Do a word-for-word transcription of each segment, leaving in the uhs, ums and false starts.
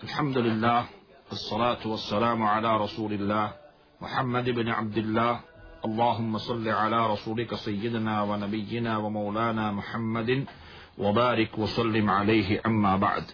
الحمد لله والصلاة والسلام على رسول الله محمد بن عبد الله اللهم صل على رسولك سيدنا ونبينا ومولانا محمد وبارك وسلم عليه أما بعد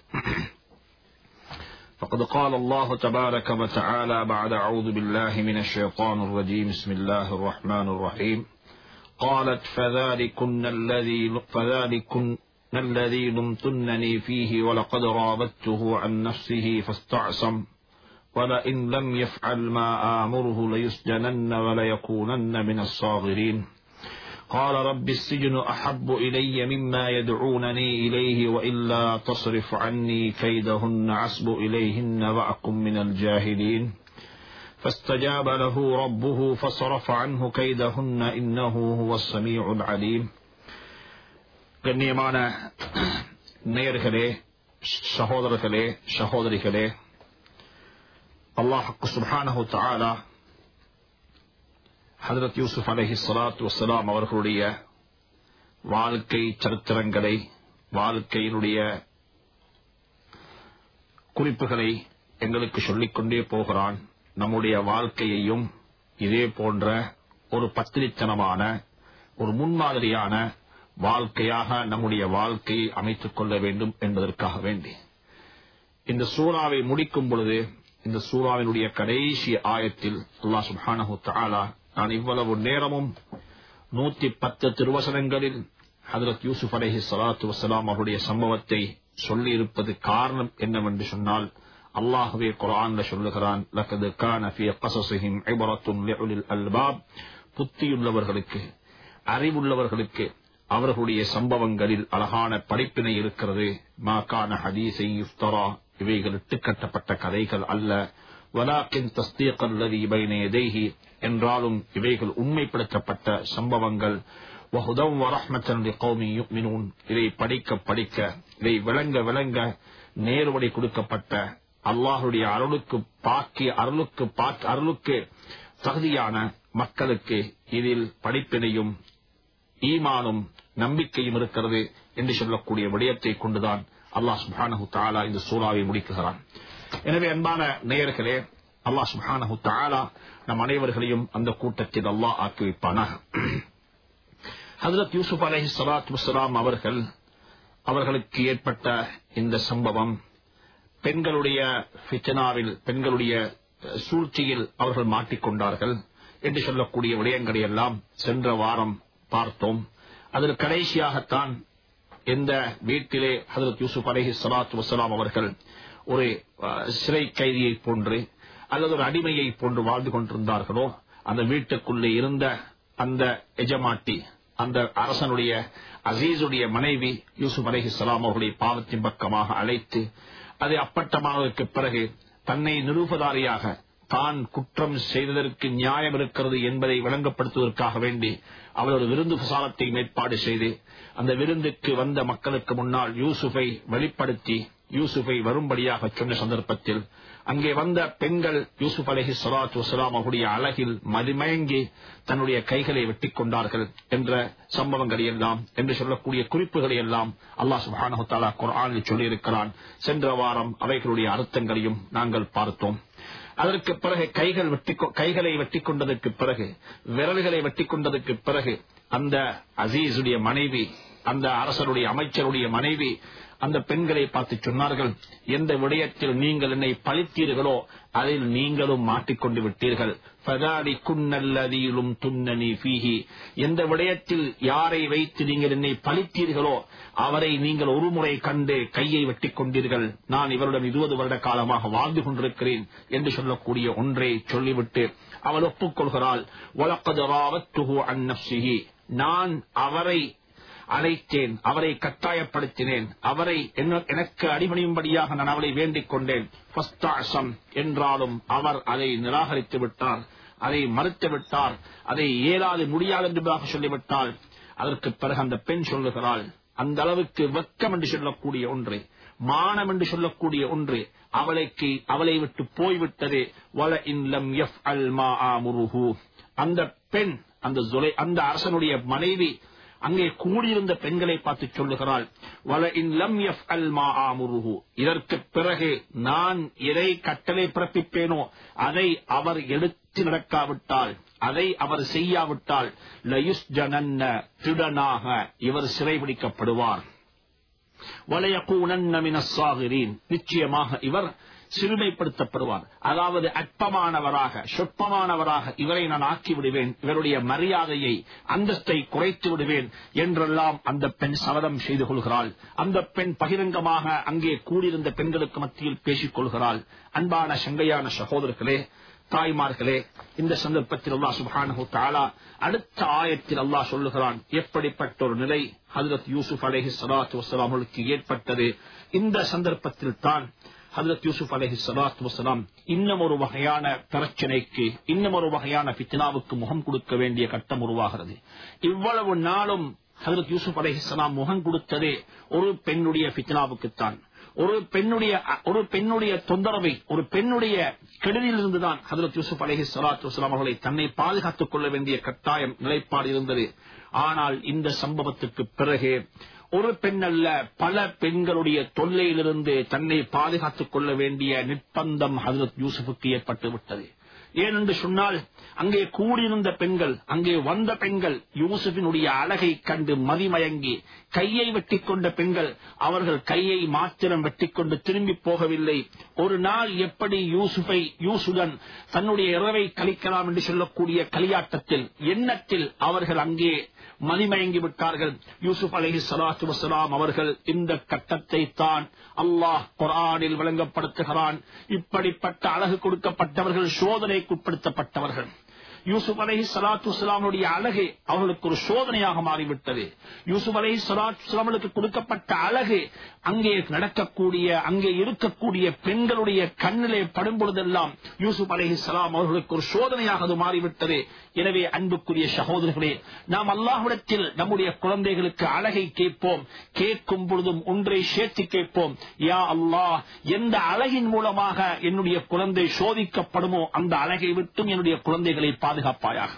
فقد قال الله تبارك وتعالى بعد أعوذ بالله من الشيطان الرجيم بسم الله الرحمن الرحيم قالت فذلكن الذي فذلكن الذي لمتنني فيه ولقد راودته عن نفسه فاستعصم ولئن لم يفعل ما آمره ليسجنن وليكونن من الصاغرين قال رب السجن أحب إلي مما يدعونني إليه وإلا تصرف عني كيدهن أصب إليهن وأكن من الجاهلين فاستجاب له ربه فصرف عنه كيدهن إنه هو السميع العليم. கண்ணியமான நேயர்களே, சகோதரர்களே, சகோதரிகளே, அல்லாஹ் சுப்ஹானஹு தஆலா ஹஜ்ரத் யூசுப் அலைஹிஸ்ஸலாத்து வஸ்ஸலாம் அவர்களுடைய வாழ்க்கை சரித்திரங்களை, வாழ்க்கையினுடைய குறிப்புகளை எங்களுக்கு சொல்லிக்கொண்டே போகிறான். நம்முடைய வாழ்க்கையையும் இதே போன்ற ஒரு பத்திரித்தனமான ஒரு முன்மாதிரியான வாழ்க்கையாக நம்முடைய வாழ்க்கையை அமைத்துக் கொள்ள வேண்டும் என்பதற்காக வேண்டி இந்த சூராவை முடிக்கும் பொழுது இந்த சூராவினுடைய கடைசி ஆயத்தில் அல்லாஹ் சுப்ஹானஹு தஆலா நான் இவ்வளவு நேரமும் நூத்தி பத்து திருவசனங்களில் ஹஜ்ரத் யூசுப் அலைஹிஸ்ஸலாத்து வஸ்ஸலாம் அவருடைய சம்பவத்தை சொல்லி இருப்பது காரணம் என்னவென்று சொன்னால், அல்லாஹ்வே குர்ஆன்ல சொல்லுகிறான், லகத் கான ஃபீ கஸஸிஹிம் இப்ரத்துன் லிஉலில் அல்பாப், புத்தியுள்ளவர்களுக்கு, அறிவுள்ளவர்களுக்கு அவர்களுடைய சம்பவங்களில் அழகான படிப்பினை இருக்கிறது. மா கான ஹதீஸை யுஃப்தரா, இவைகள் இட்டுக்கட்டப்பட்ட கதைகள் அல்ல. வலாக்கின் தஸ்தீகல் லதீ பைன யதைஹி, என்றாலும் இவைகள் உண்மைப்படுத்தப்பட்ட சம்பவங்கள். வஹுதம் வரஹ்மத்தன் லிகௌமி யுமினூன், இதை படிக்க படிக்க, இதை விளங்க விளங்க நேர்வழி கொடுக்கப்பட்ட அல்லாஹ்வுடைய அருளுக்கு பாக்கிய அருளுக்கு அருளுக்கு தகுதியான மக்களுக்கு இதில் படிப்பினையும் ஈமானும் நம்பிக்கையும் இருக்கிறது என்று சொல்லக்கூடிய விடயத்தை கொண்டுதான் அல்லாஹ் சுப்ஹானஹு தஆலா இந்த சூராவை முடிக்கிறான். எனவே அன்பான நேயர்களே, அல்லாஹ் சுப்ஹானஹு தஆலா நம் அனைவர்களையும் அந்த கூட்டத்தில் அல்லாஹ் ஆக்கி வைப்பானாக. ஹஜ்ரத் யூசுப் அலைஹிஸ்ஸலாத்து வஸ்ஸலாம் அவர்கள் அவர்களுக்கு ஏற்பட்ட இந்த சம்பவம், பெண்களுடைய ஃபித்னாவில், பெண்களுடைய சூழ்ச்சியில் அவர்கள் மாட்டிக்கொண்டார்கள் என்று சொல்லக்கூடிய விடயங்களை எல்லாம் சென்ற வாரம் பார்த்தோம். அதில் கடைசியாகத்தான் எந்த வீட்டிலே ஹஜ்ரத் யூசுப் அலைஹிஸ்ஸலாத்து வஸ்ஸலாம் அவர்கள் ஒரு சிறை கைதியை போன்று அல்லது ஒரு அடிமையை போன்று வாழ்ந்து கொண்டிருந்தார்களோ, அந்த வீட்டுக்குள்ளே இருந்த அந்த எஜமாட்டி, அந்த அரசனுடைய அசீசுடைய மனைவி யூசுப் அலைஹிஸ்ஸலாம் அவர்களுடைய பாவத்தின் பக்கமாக அழைத்து, அது அப்பட்டமானதற்கு பிறகு தன்னை நிரூபதாரியாக, தான் குற்றம் செய்ததற்கு நியாயம் இருக்கிறது என்பதை விளங்கப்படுத்துவதற்காக வேண்டி அவர் ஒரு விருந்து பிரசாரத்தை ஏற்பாடு செய்து, அந்த விருந்துக்கு வந்த மக்களுக்கு முன்னால் யூசுஃபை வெளிப்படுத்தி யூசுஃபை வரும்படியாக சொன்ன சந்தர்ப்பத்தில் அங்கே வந்த பெண்கள் யூசுப் அலைஹிஸ்ஸலாத்து வஸ்ஸலாம் அவருடைய அழகில் மதிமயங்கி தன்னுடைய கைகளை வெட்டிக் கொண்டார்கள் என்ற சம்பவங்களை எல்லாம், என்று சொல்லக்கூடிய குறிப்புகளை எல்லாம் அல்லாஹ் சுப்ஹானஹு தஆலா குர்ஆனில் சொல்லியிருக்கிறான். சென்ற வாரம் அவைகளுடைய அர்த்தங்களையும் நாங்கள் பார்த்தோம். அதற்கு பிறகு கைகள் வெட்டி கைகளை வெட்டி கொண்டதற்கு பிறகு, விரல்களை வெட்டி கொண்டதற்கு பிறகு அந்த அசீசுடைய மனைவி, அந்த அரசருடைய அமைச்சருடைய மனைவி அந்த பெண்களை பார்த்து சொன்னார்கள், எந்த விடயத்தில் நீங்கள் என்னை பழித்தீர்களோ அதில் நீங்களும் மாட்டிக்கொண்டு விட்டீர்கள். எந்த விடயத்தில் யாரை வைத்து நீங்கள் என்னை பழித்தீர்களோ அவரை நீங்கள் ஒரு முறை கண்டு கையை வெட்டிக் கொண்டீர்கள். நான் இவருடன் இருபது வருட காலமாக வாழ்ந்து கொண்டிருக்கிறேன் என்று சொல்லக்கூடிய ஒன்றை சொல்லிவிட்டு அவள் ஒப்புக்கொள்கிறாள். வலக்கத் ராவத்துஹு அன் நஃப்ஸிஹி, நான் அவரை அழைத்தேன், அவரை கட்டாயப்படுத்தினேன், அவரை எனக்கு அடிபணியும்படியாக நான் அவளை வேண்டிக் கொண்டேன். என்றாலும் அவர் அதை நிராகரித்து விட்டார், அதை மறுத்து விட்டார், அதை இயலாது முடியாது என்பதாக சொல்லிவிட்டால், அதற்கு பிறகு அந்த பெண் சொல்லுகிறாள், அந்த அளவுக்கு வெட்கம் என்று சொல்லக்கூடிய ஒன்று, மானம் என்று சொல்லக்கூடிய ஒன்று அவளைக்கு அவளை விட்டு போய்விட்டது. வல இன் லம் யஃப்அல் மா ஆமுருஹு, அந்த பெண், அந்த அந்த அரசனுடைய மனைவி அங்கே கூடியிருந்த பெண்களை பார்த்து சொல்லுகிறாள், வல இன் லம் யஃப்அல் மா ஆமுருஹு, இதற்கு பிறகு நான் எதை கட்டளை பிறப்பிப்பேனோ அதை அவர் எடுத்து நடக்காவிட்டால், அதை அவர் செய்யாவிட்டால், லயுஸ்ஜனன்ன, திடனாக இவர் சிறைபிடிக்கப்படுவார். வலயகூனன்ன மினஸ் சாகிரீன், நிச்சயமாக இவர் சிறுமைப்படுத்தப்படுவார். அதாவது அற்பமானவராக, சொற்பமானவராக இவரை நான் ஆக்கி விடுவேன், இவருடைய மரியாதையை, அந்தஸ்தை குறைத்து விடுவேன் என்றெல்லாம் அந்த பெண் சபதம் செய்து கொள்கிறாள். அந்த பெண் பகிரங்கமாக அங்கே கூடியிருந்த பெண்களுக்கு மத்தியில் பேசிக் கொள்கிறாள். அன்பான சங்கையான சகோதரர்களே, தாய்மார்களே, இந்த சந்தர்ப்பத்தில் அல்லாஹ் சுப்ஹானஹு தஆலா அடுத்த ஆயத்தில் அல்லாஹ் சொல்லுகிறான், எப்படிப்பட்ட ஒரு நிலை ஹஜ்ரத் யூசுப் அலைஹிஸ்ஸலாத்து வஸ்ஸலாம் அவர்களுக்கு ஏற்பட்டது. இந்த சந்தர்ப்பத்தில் தான் ஹஜ்ரத் யூசுப் அலைஹிஸ்ஸலாத்து வஸ்ஸலாம் இன்னும் ஒரு வகையான பிரச்சனைக்கு, இன்னும் ஒரு வகையான ஃபித்னாவுக்கு முகம் கொடுக்க வேண்டிய கட்டம் உருவாகிறது. இவ்வளவு நாளும் ஹஜ்ரத் யூசுப் அலைஹிஸ்ஸலாம் முகம் கொடுத்ததே ஒரு பெண்ணுடைய ஃபித்னாவுக்குத்தான். ஒரு பெண்ணுடைய ஒரு பெண்ணுடைய தொந்தரவை, ஒரு பெண்ணுடைய கெடுதியிலிருந்துதான் ஹஜ்ரத் யூசுப் அலைஹிஸ்ஸலாத்து வஸ்ஸலாம் அவர்களை தன்னை பாதுகாத்துக் கொள்ள வேண்டிய கட்டாயம் நிலைப்பாடு இருந்தது. ஆனால் இந்த சம்பவத்துக்கு பிறகு ஒரு பெண் அல்ல, பல பெண்களுடைய தொல்லையிலிருந்து தன்னை பாதுகாத்துக் கொள்ள வேண்டிய நிர்பந்தம் ஹஜ்ரத் யூசுஃபுக்கு ஏற்பட்டு விட்டது. ஏனென்று சொன்னால், அங்கே கூடியிருந்த பெண்கள், அங்கே வந்த பெண்கள் யூசுஃபினுடைய அழகை கண்டு மதிமயங்கி கையை வெட்டிக் கொண்ட பெண்கள், அவர்கள் கையை மாத்திரம் வெட்டிக் கொண்டு திரும்பி போகவில்லை. ஒரு நாள் எப்படி யூசுஃபை யூசுடன் தன்னுடைய இரவை கழிக்கலாம் என்று சொல்லக்கூடிய களியாட்டத்தில், எண்ணத்தில் அவர்கள் அங்கே மதிமயங்கி விட்டார்கள். யூசுப் அலைஹிஸ்ஸலாத்து வஸ்ஸலாம் அவர்கள் இந்த கட்டத்தை தான் அல்லாஹ் குர்ஆனில் விளங்கப்படுத்துகிறான். இப்படிப்பட்ட அழகு கொடுக்கப்பட்டவர்கள் சோதனைக்குட்படுத்தப்பட்டவர்கள். யூசுப் அலைஹிஸ்ஸலாத்து வஸ்ஸலாமுடைய அழகு அவர்களுக்கு ஒரு சோதனையாக மாறிவிட்டது. யூசுப் அலைஹிஸ்ஸலாத்து வஸ்ஸலாமுக்கு கொடுக்கப்பட்ட அழகு அங்கே நடக்கக்கூடிய, அங்கே இருக்கக்கூடிய பெண்களுடைய கண்ணிலே படும் பொழுதெல்லாம் யூசுப் அலைஹிஸ்ஸலாம் அவர்களுக்கு ஒரு சோதனையாக அது மாறிவிட்டது. எனவே அன்புக்குரிய சகோதரர்களே, நாம் அல்லாஹ்விடத்தில் நம்முடைய குழந்தைகளுக்கு அழகை கேட்போம். கேட்கும் பொழுதும் ஒன்றை சேர்த்து கேட்போம், யா அல்லாஹ், எந்த அழகின் மூலமாக என்னுடைய குழந்தை சோதிக்கப்படுமோ அந்த அழகை விட்டும் என்னுடைய குழந்தைகளை பாதுகாப்பாயாக.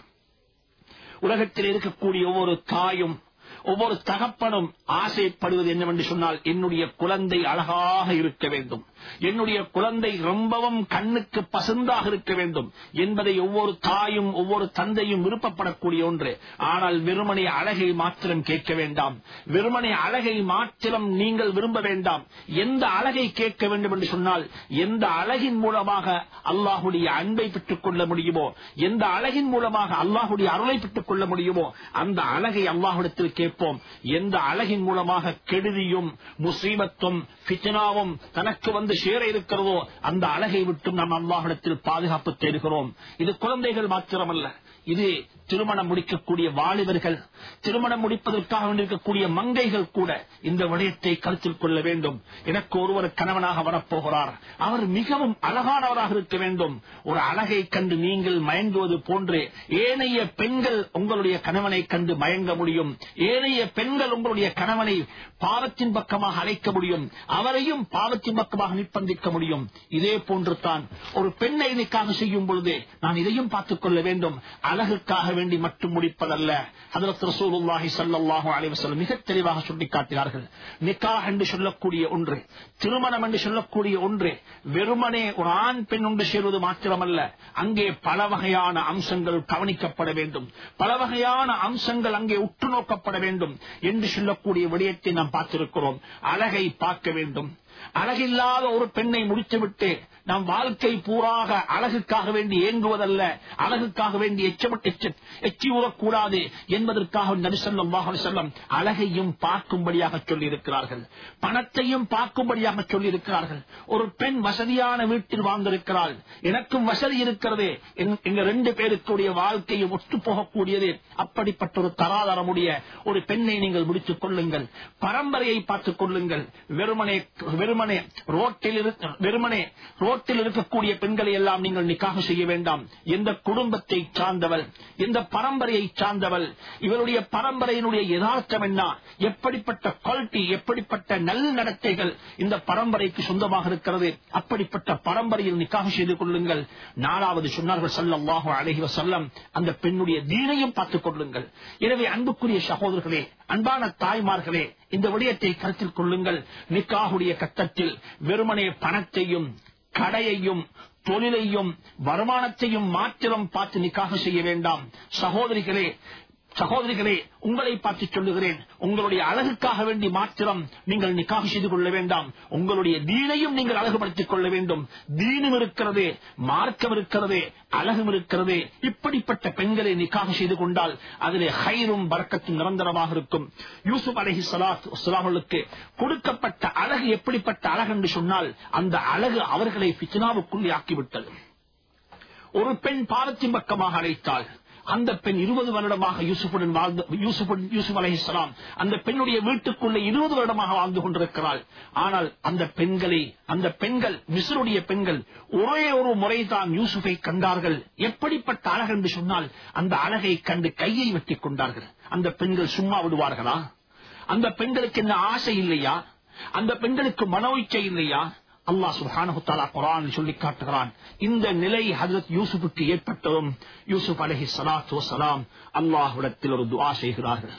உலகத்தில் இருக்கக்கூடிய ஒவ்வொரு தாயும் ஒவ்வொரு தகப்பனும் ஆசைப்படுவது என்னவென்று சொன்னால், என்னுடைய குழந்தை அழகாக இருக்க வேண்டும், என்னுடைய குழந்தை ரொம்பவும் கண்ணுக்கு பசந்தாக இருக்க வேண்டும் என்பதை ஒவ்வொரு தாயும் ஒவ்வொரு தந்தையும் விருப்பப்படக்கூடிய ஒன்று. ஆனால் வெறுமனை அழகை மாத்திரம் கேட்க வேண்டாம், வெறுமனை அழகை மாத்திரம் நீங்கள் விரும்ப வேண்டாம். எந்த அழகை கேட்க வேண்டும் என்று சொன்னால், எந்த அழகின் மூலமாக அல்லாஹுடைய அன்பை பெற்றுக் கொள்ள முடியுமோ, எந்த அழகின் மூலமாக அல்லாஹுடைய அருளை பெற்றுக் கொள்ள முடியுமோ அந்த அழகை அல்லாஹ்விடத்தில் கேட்போம். எந்த அழகின் மூலமாக கெடுதியும் முசீபத்தும் ஃபித்னாவும் தனக்கு வந்து சேர இருக்கிறதோ அந்த அழகை விட்டும் நாம் அல்லாஹ்விடத்தில் பாதுகாப்பு தேடுகிறோம். இது குழந்தைகள் மாத்திரமல்ல, இது திருமணம் முடிக்கக்கூடிய வாலிபர்கள், திருமணம் முடிப்பதற்காக இருக்கக்கூடிய மங்கைகள் கூட இந்த விடயத்தை கருத்தில் கொள்ள வேண்டும். எனக்கு ஒருவர் கணவனாக வரப்போகிறார், அவர் மிகவும் அழகானவராக இருக்க வேண்டும். ஒரு அழகை கண்டு நீங்கள் மயங்குவது போன்று ஏனைய பெண்கள் உங்களுடைய கணவனை கண்டு மயங்க முடியும். ஏனைய பெண்கள் உங்களுடைய கணவனை பாவத்தின் பக்கமாக அழைக்க முடியும், அவரையும் பாவத்தின் பக்கமாக நிர்பந்திக்க முடியும். இதே போன்று தான் ஒரு பெண்ணை நிக்காஹ் செய்யும் பொழுது நான் இதையும் பார்த்துக் கொள்ள வேண்டும். அழகுக்காக வேண்டி மட்டும் முடிப்பதல்ல. ஹஜ்ரத் ரசூலுல்லாஹி ஸல்லல்லாஹு அலைஹி வஸல்லம் மிக தெளிவாக சுட்டிக்காட்டுகிறார்கள், நிக்காஹ் என்று சொல்லக்கூடிய ஒன்று, திருமணம் என்று சொல்லக்கூடிய ஒன்று வெறுமனே ஒரு ஆண் பெண் ஒன்று சேர்வது மாத்திரமல்ல, அங்கே பல வகையான அம்சங்கள் கவனிக்கப்பட வேண்டும், பல வகையான அம்சங்கள் அங்கே உற்று நோக்கப்பட வேண்டும் என்று சொல்லக்கூடிய விடயத்தை நாம் பார்த்திருக்கிறோம். அழகை பார்க்க வேண்டும். அழகில்லாத ஒரு பெண்ணை முடித்துவிட்டு நாம் வாழ்க்கை பூராக அழகுக்காக வேண்டி ஏங்குவதல்ல, அழகுக்காக வேண்டி எச்சி ஊறக்கூடாது என்பதற்காக நபி ஸல்லல்லாஹு அலைஹி வஸல்லம் அழகையும் பார்க்கும்படியாக சொல்லி இருக்கிறார்கள், பணத்தையும் பார்க்கும்படியாக சொல்லி இருக்கிறார்கள். ஒரு பெண் வசதியான வீட்டில் வாழ்ந்திருக்கிறாள், எனக்கும் வசதி இருக்கிறது, எங்க ரெண்டு பேருக்குடைய வாழ்க்கையும் ஒத்து போகக்கூடியது, அப்படிப்பட்ட ஒரு தராதரமுடைய ஒரு பெண்ணை நீங்கள் முடித்துக் கொள்ளுங்கள். பரம்பரையை பார்த்துக் கொள்ளுங்கள். வெறுமனே வெறுமனே ரோட்டில் வெறுமனே ரோட்டில் இருக்கக்கூடிய பெண்களை எல்லாம் நீங்கள் நிக்காஹ் செய்ய வேண்டாம். எந்த குடும்பத்தை சார்ந்தவள், எந்த பரம்பரையை சார்ந்தவள், இவருடைய பரம்பரையினுடைய யதார்த்தம் என்ன, எப்படிப்பட்ட குவாலிட்டி, எப்படிப்பட்ட நல் நடத்தைகள் இந்த பரம்பரைக்கு சொந்தமாக இருக்கிறது, அப்படிப்பட்ட பரம்பரையில் நிக்காஹ் செய்து கொள்ளுங்கள். நாலாவது சொன்னார்கள் ஸல்லல்லாஹு அலைஹி வஸல்லம், அந்த பெண்ணுடைய தீனையும் பார்த்துக் கொள்ளுங்கள். எனவே அன்புக்குரிய சகோதரர்களே, அன்பான தாய்மார்களே, இந்த விடயத்தை கருத்தில் கொள்ளுங்கள். நிக்காஹுடைய கட்டத்தில் வெறுமனே பணத்தையும் கடையையும் தொழிலையும் வருமானத்தையும் மாத்திரம் பார்த்து நிக்காஹ் செய்ய வேண்டாம். சகோதரிகளே சகோதரிகளே உங்களை பார்த்து சொல்லுகிறேன், உங்களுடைய அழகுக்காக வேண்டி மாத்திரம் நீங்கள் நிக்காஹ் செய்து கொள்ள வேண்டாம். உங்களுடைய தீனையும் நீங்கள் அழகுபடுத்திக் கொள்ள வேண்டும். தீனும் இருக்கிறது, மார்க்கம் இருக்கிறது, அழகும் இருக்கிறது. இப்படிப்பட்ட பெண்களை நிக்காஹ் செய்து கொண்டால் அதிலே ஹைரும் பரக்கத்தும் நிரந்தரமாக இருக்கும். யூசுப் அலைஹிஸ்ஸலாத்து வஸ்ஸலாமுக்கு கொடுக்கப்பட்ட அழகு எப்படிப்பட்ட அழகு என்று சொன்னால், அந்த அழகு அவர்களை ஃபித்னாவுக்குள்ளே ஆக்கிவிட்டது. ஒரு பெண் பாவத்தின் பக்கமாக அழைத்தாள். அந்த பெண் இருபது வருடமாக யூசுஃபுடன் வாழ்ந்து யூசுப் யூசுப் அலைஹிஸ்ஸலாம் அந்த பெண்ணுடைய வீட்டுக்குள்ளே இருபது வருடமாக வாழ்ந்து கொண்டிருக்கிறாள். ஆனால் அந்த பெண்களை அந்த பெண்கள் மிஸ்ருடைய பெண்கள் ஒரே ஒரு முறைதான் யூசுஃபை கண்டார்கள். எப்படிப்பட்ட அழகு என்று சொன்னால், அந்த அழகை கண்டு கையை வெட்டிக் கொண்டார்கள். அந்த பெண்கள் சும்மா விடுவார்களா? அந்த பெண்களுக்கு என்ன ஆசை இல்லையா? அந்த பெண்களுக்கு மனோ இச்சை இல்லையா? அல்லாஹ் சுப்ஹானஹு வ தஆலா குர்ஆனில் சொல்லி காட்டுகிறான். இந்த நிலை ஹஜ்ரத் யூசுஃபுக்கு ஏற்பட்டதும் யூசுப் அலைஹிஸ்ஸலாத்து வஸ்ஸலாம் அல்லாஹ்விடத்தில் ஒரு துஆ செய்கிறார்கள்.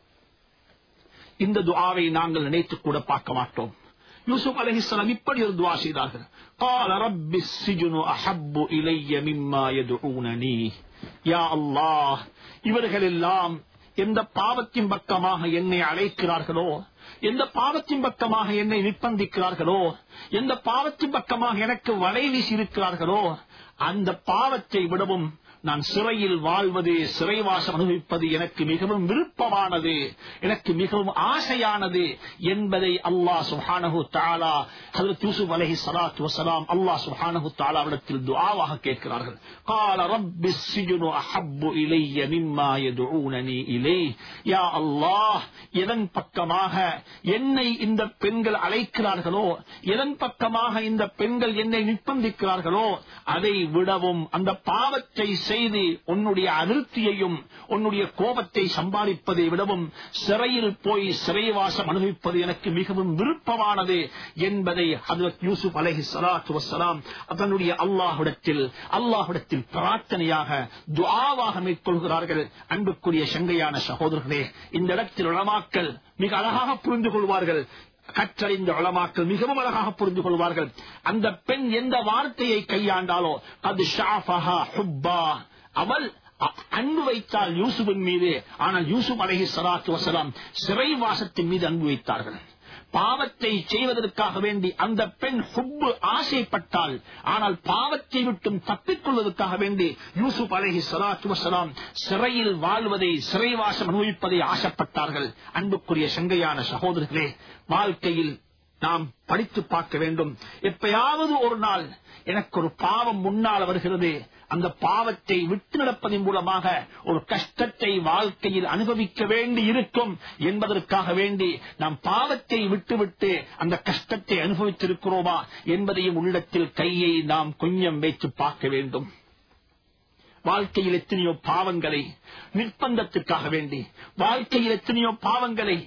இந்த துஆவை நாங்கள் நினைத்து கூட பார்க்க மாட்டோம். யூசுப் அலைஹிஸ்ஸலாம் இப்படி ஒரு துஆ செய்தார்கள். قال رب السجن احب الي مما يدعونني. யா அல்லாஹ், இவர்கள் எல்லாம் எந்த பாவத்தின் பக்கமாக என்னை அழைக்கிறார்களோ, எந்த பாவத்தின் பக்கமாக என்னை நிர்பந்திக்கிறார்களோ, எந்த பாவத்தின் பக்கமாக எனக்கு வலை வீசி இருக்கிறார்களோ, அந்த பாவத்தை விடவும் நான் சிறையில் வாழ்வது, சிறைவாசம் அனுபவிப்பது எனக்கு மிகவும் விருப்பமானது, எனக்கு மிகவும் ஆசையானது என்பதை அல்லாஹ் சுப்ஹானஹு தஆலா ஹஜ்ரத் யூசுப் அலைஹிஸ்ஸலாத்து வஸ்ஸலாம் அல்லாஹ் சுப்ஹானஹு தஆலாவிடத்தில் துஆவாக கேட்கிறார்கள். قال رب السجن احب الي مما يدعونني اليه. யா அல்லாஹ், எதன் பக்கமாக என்னை இந்த பெண்கள் அழைக்கிறார்களோ, எதன் பக்கமாக இந்த பெண்கள் என்னை நிர்பந்திக்கிறார்களோ, அதை விடவும் அந்த பாவத்தை செய்து உன்னுடைய அதிருப்தியையும் உன்னுடைய கோபத்தை சம்பாதிப்பதை விடவும் சிறையில் போய் சிறைவாசம் அனுபவிப்பது எனக்கு மிகவும் விருப்பமானது என்பதை ஹஜ்ரத் யூசுப் அலைஹிஸ்ஸலாத்து வஸ்ஸலாம் தன்னுடைய அல்லாஹ்விடத்தில் அல்லாஹ்விடத்தில் பிரார்த்தனையாக துஆவாக மேற்கொள்கிறார்கள். அன்புக்குரிய சங்கையான சகோதரர்களே, இந்த இடத்தில் உலமாக்கள் மிக அழகாக புரிந்து கொள்வார்கள். கற்றறிந்த உலமாக்கள் மிகவும் அழகாக புரிந்து கொள்வார்கள். அந்த பெண் எந்த வார்த்தையை கையாண்டாலோ, அது ஷாஃபஹா ஹுப்பா, அவள் அன்பு வைத்தால் யூசுபின் மீது. ஆனால் யூசுப் அலைஹிஸ்ஸலாத்து வஸ்ஸலாம் சிறைவாசத்தின் மீது அன்பு வைத்தார்கள். பாவத்தை செய்வதற்காக வேண்டி அந்த பெண் ஹுப்பு ஆசைப்பட்டாள். ஆனால் பாவத்தை விட்டும் தப்பிக்கொள்வதற்காக வேண்டி யூசுப் அலைஹிஸ்ஸலாத்து வஸ்ஸலாம் சிறையில் வாழ்வதை, சிறைவாசம் அனுபவிப்பதை ஆசைப்பட்டார்கள். அன்புக்குரிய சங்கையான சகோதரர்களே, வாழ்க்கையில் நாம் படித்து பார்க்க வேண்டும். எப்பயாவது ஒரு நாள் எனக்கு ஒரு பாவம் முன்னால் வருகிறது, அந்த பாவத்தை விட்டு நடப்பதன் மூலமாக ஒரு கஷ்டத்தை வாழ்க்கையில் அனுபவிக்க வேண்டி இருக்கும் என்பதற்காக வேண்டி நாம் பாவத்தை விட்டுவிட்டு அந்த கஷ்டத்தை அனுபவித்திருக்கிறோமா என்பதையும் உள்ளத்தில் கையை நாம் கொஞ்சம் வைத்து பார்க்க வேண்டும். வாழ்க்கையில் எத்தனையோ பாவங்களை நிர்பந்தத்திற்காக வேண்டி, வாழ்க்கையில் எத்தனையோ பாவங்களை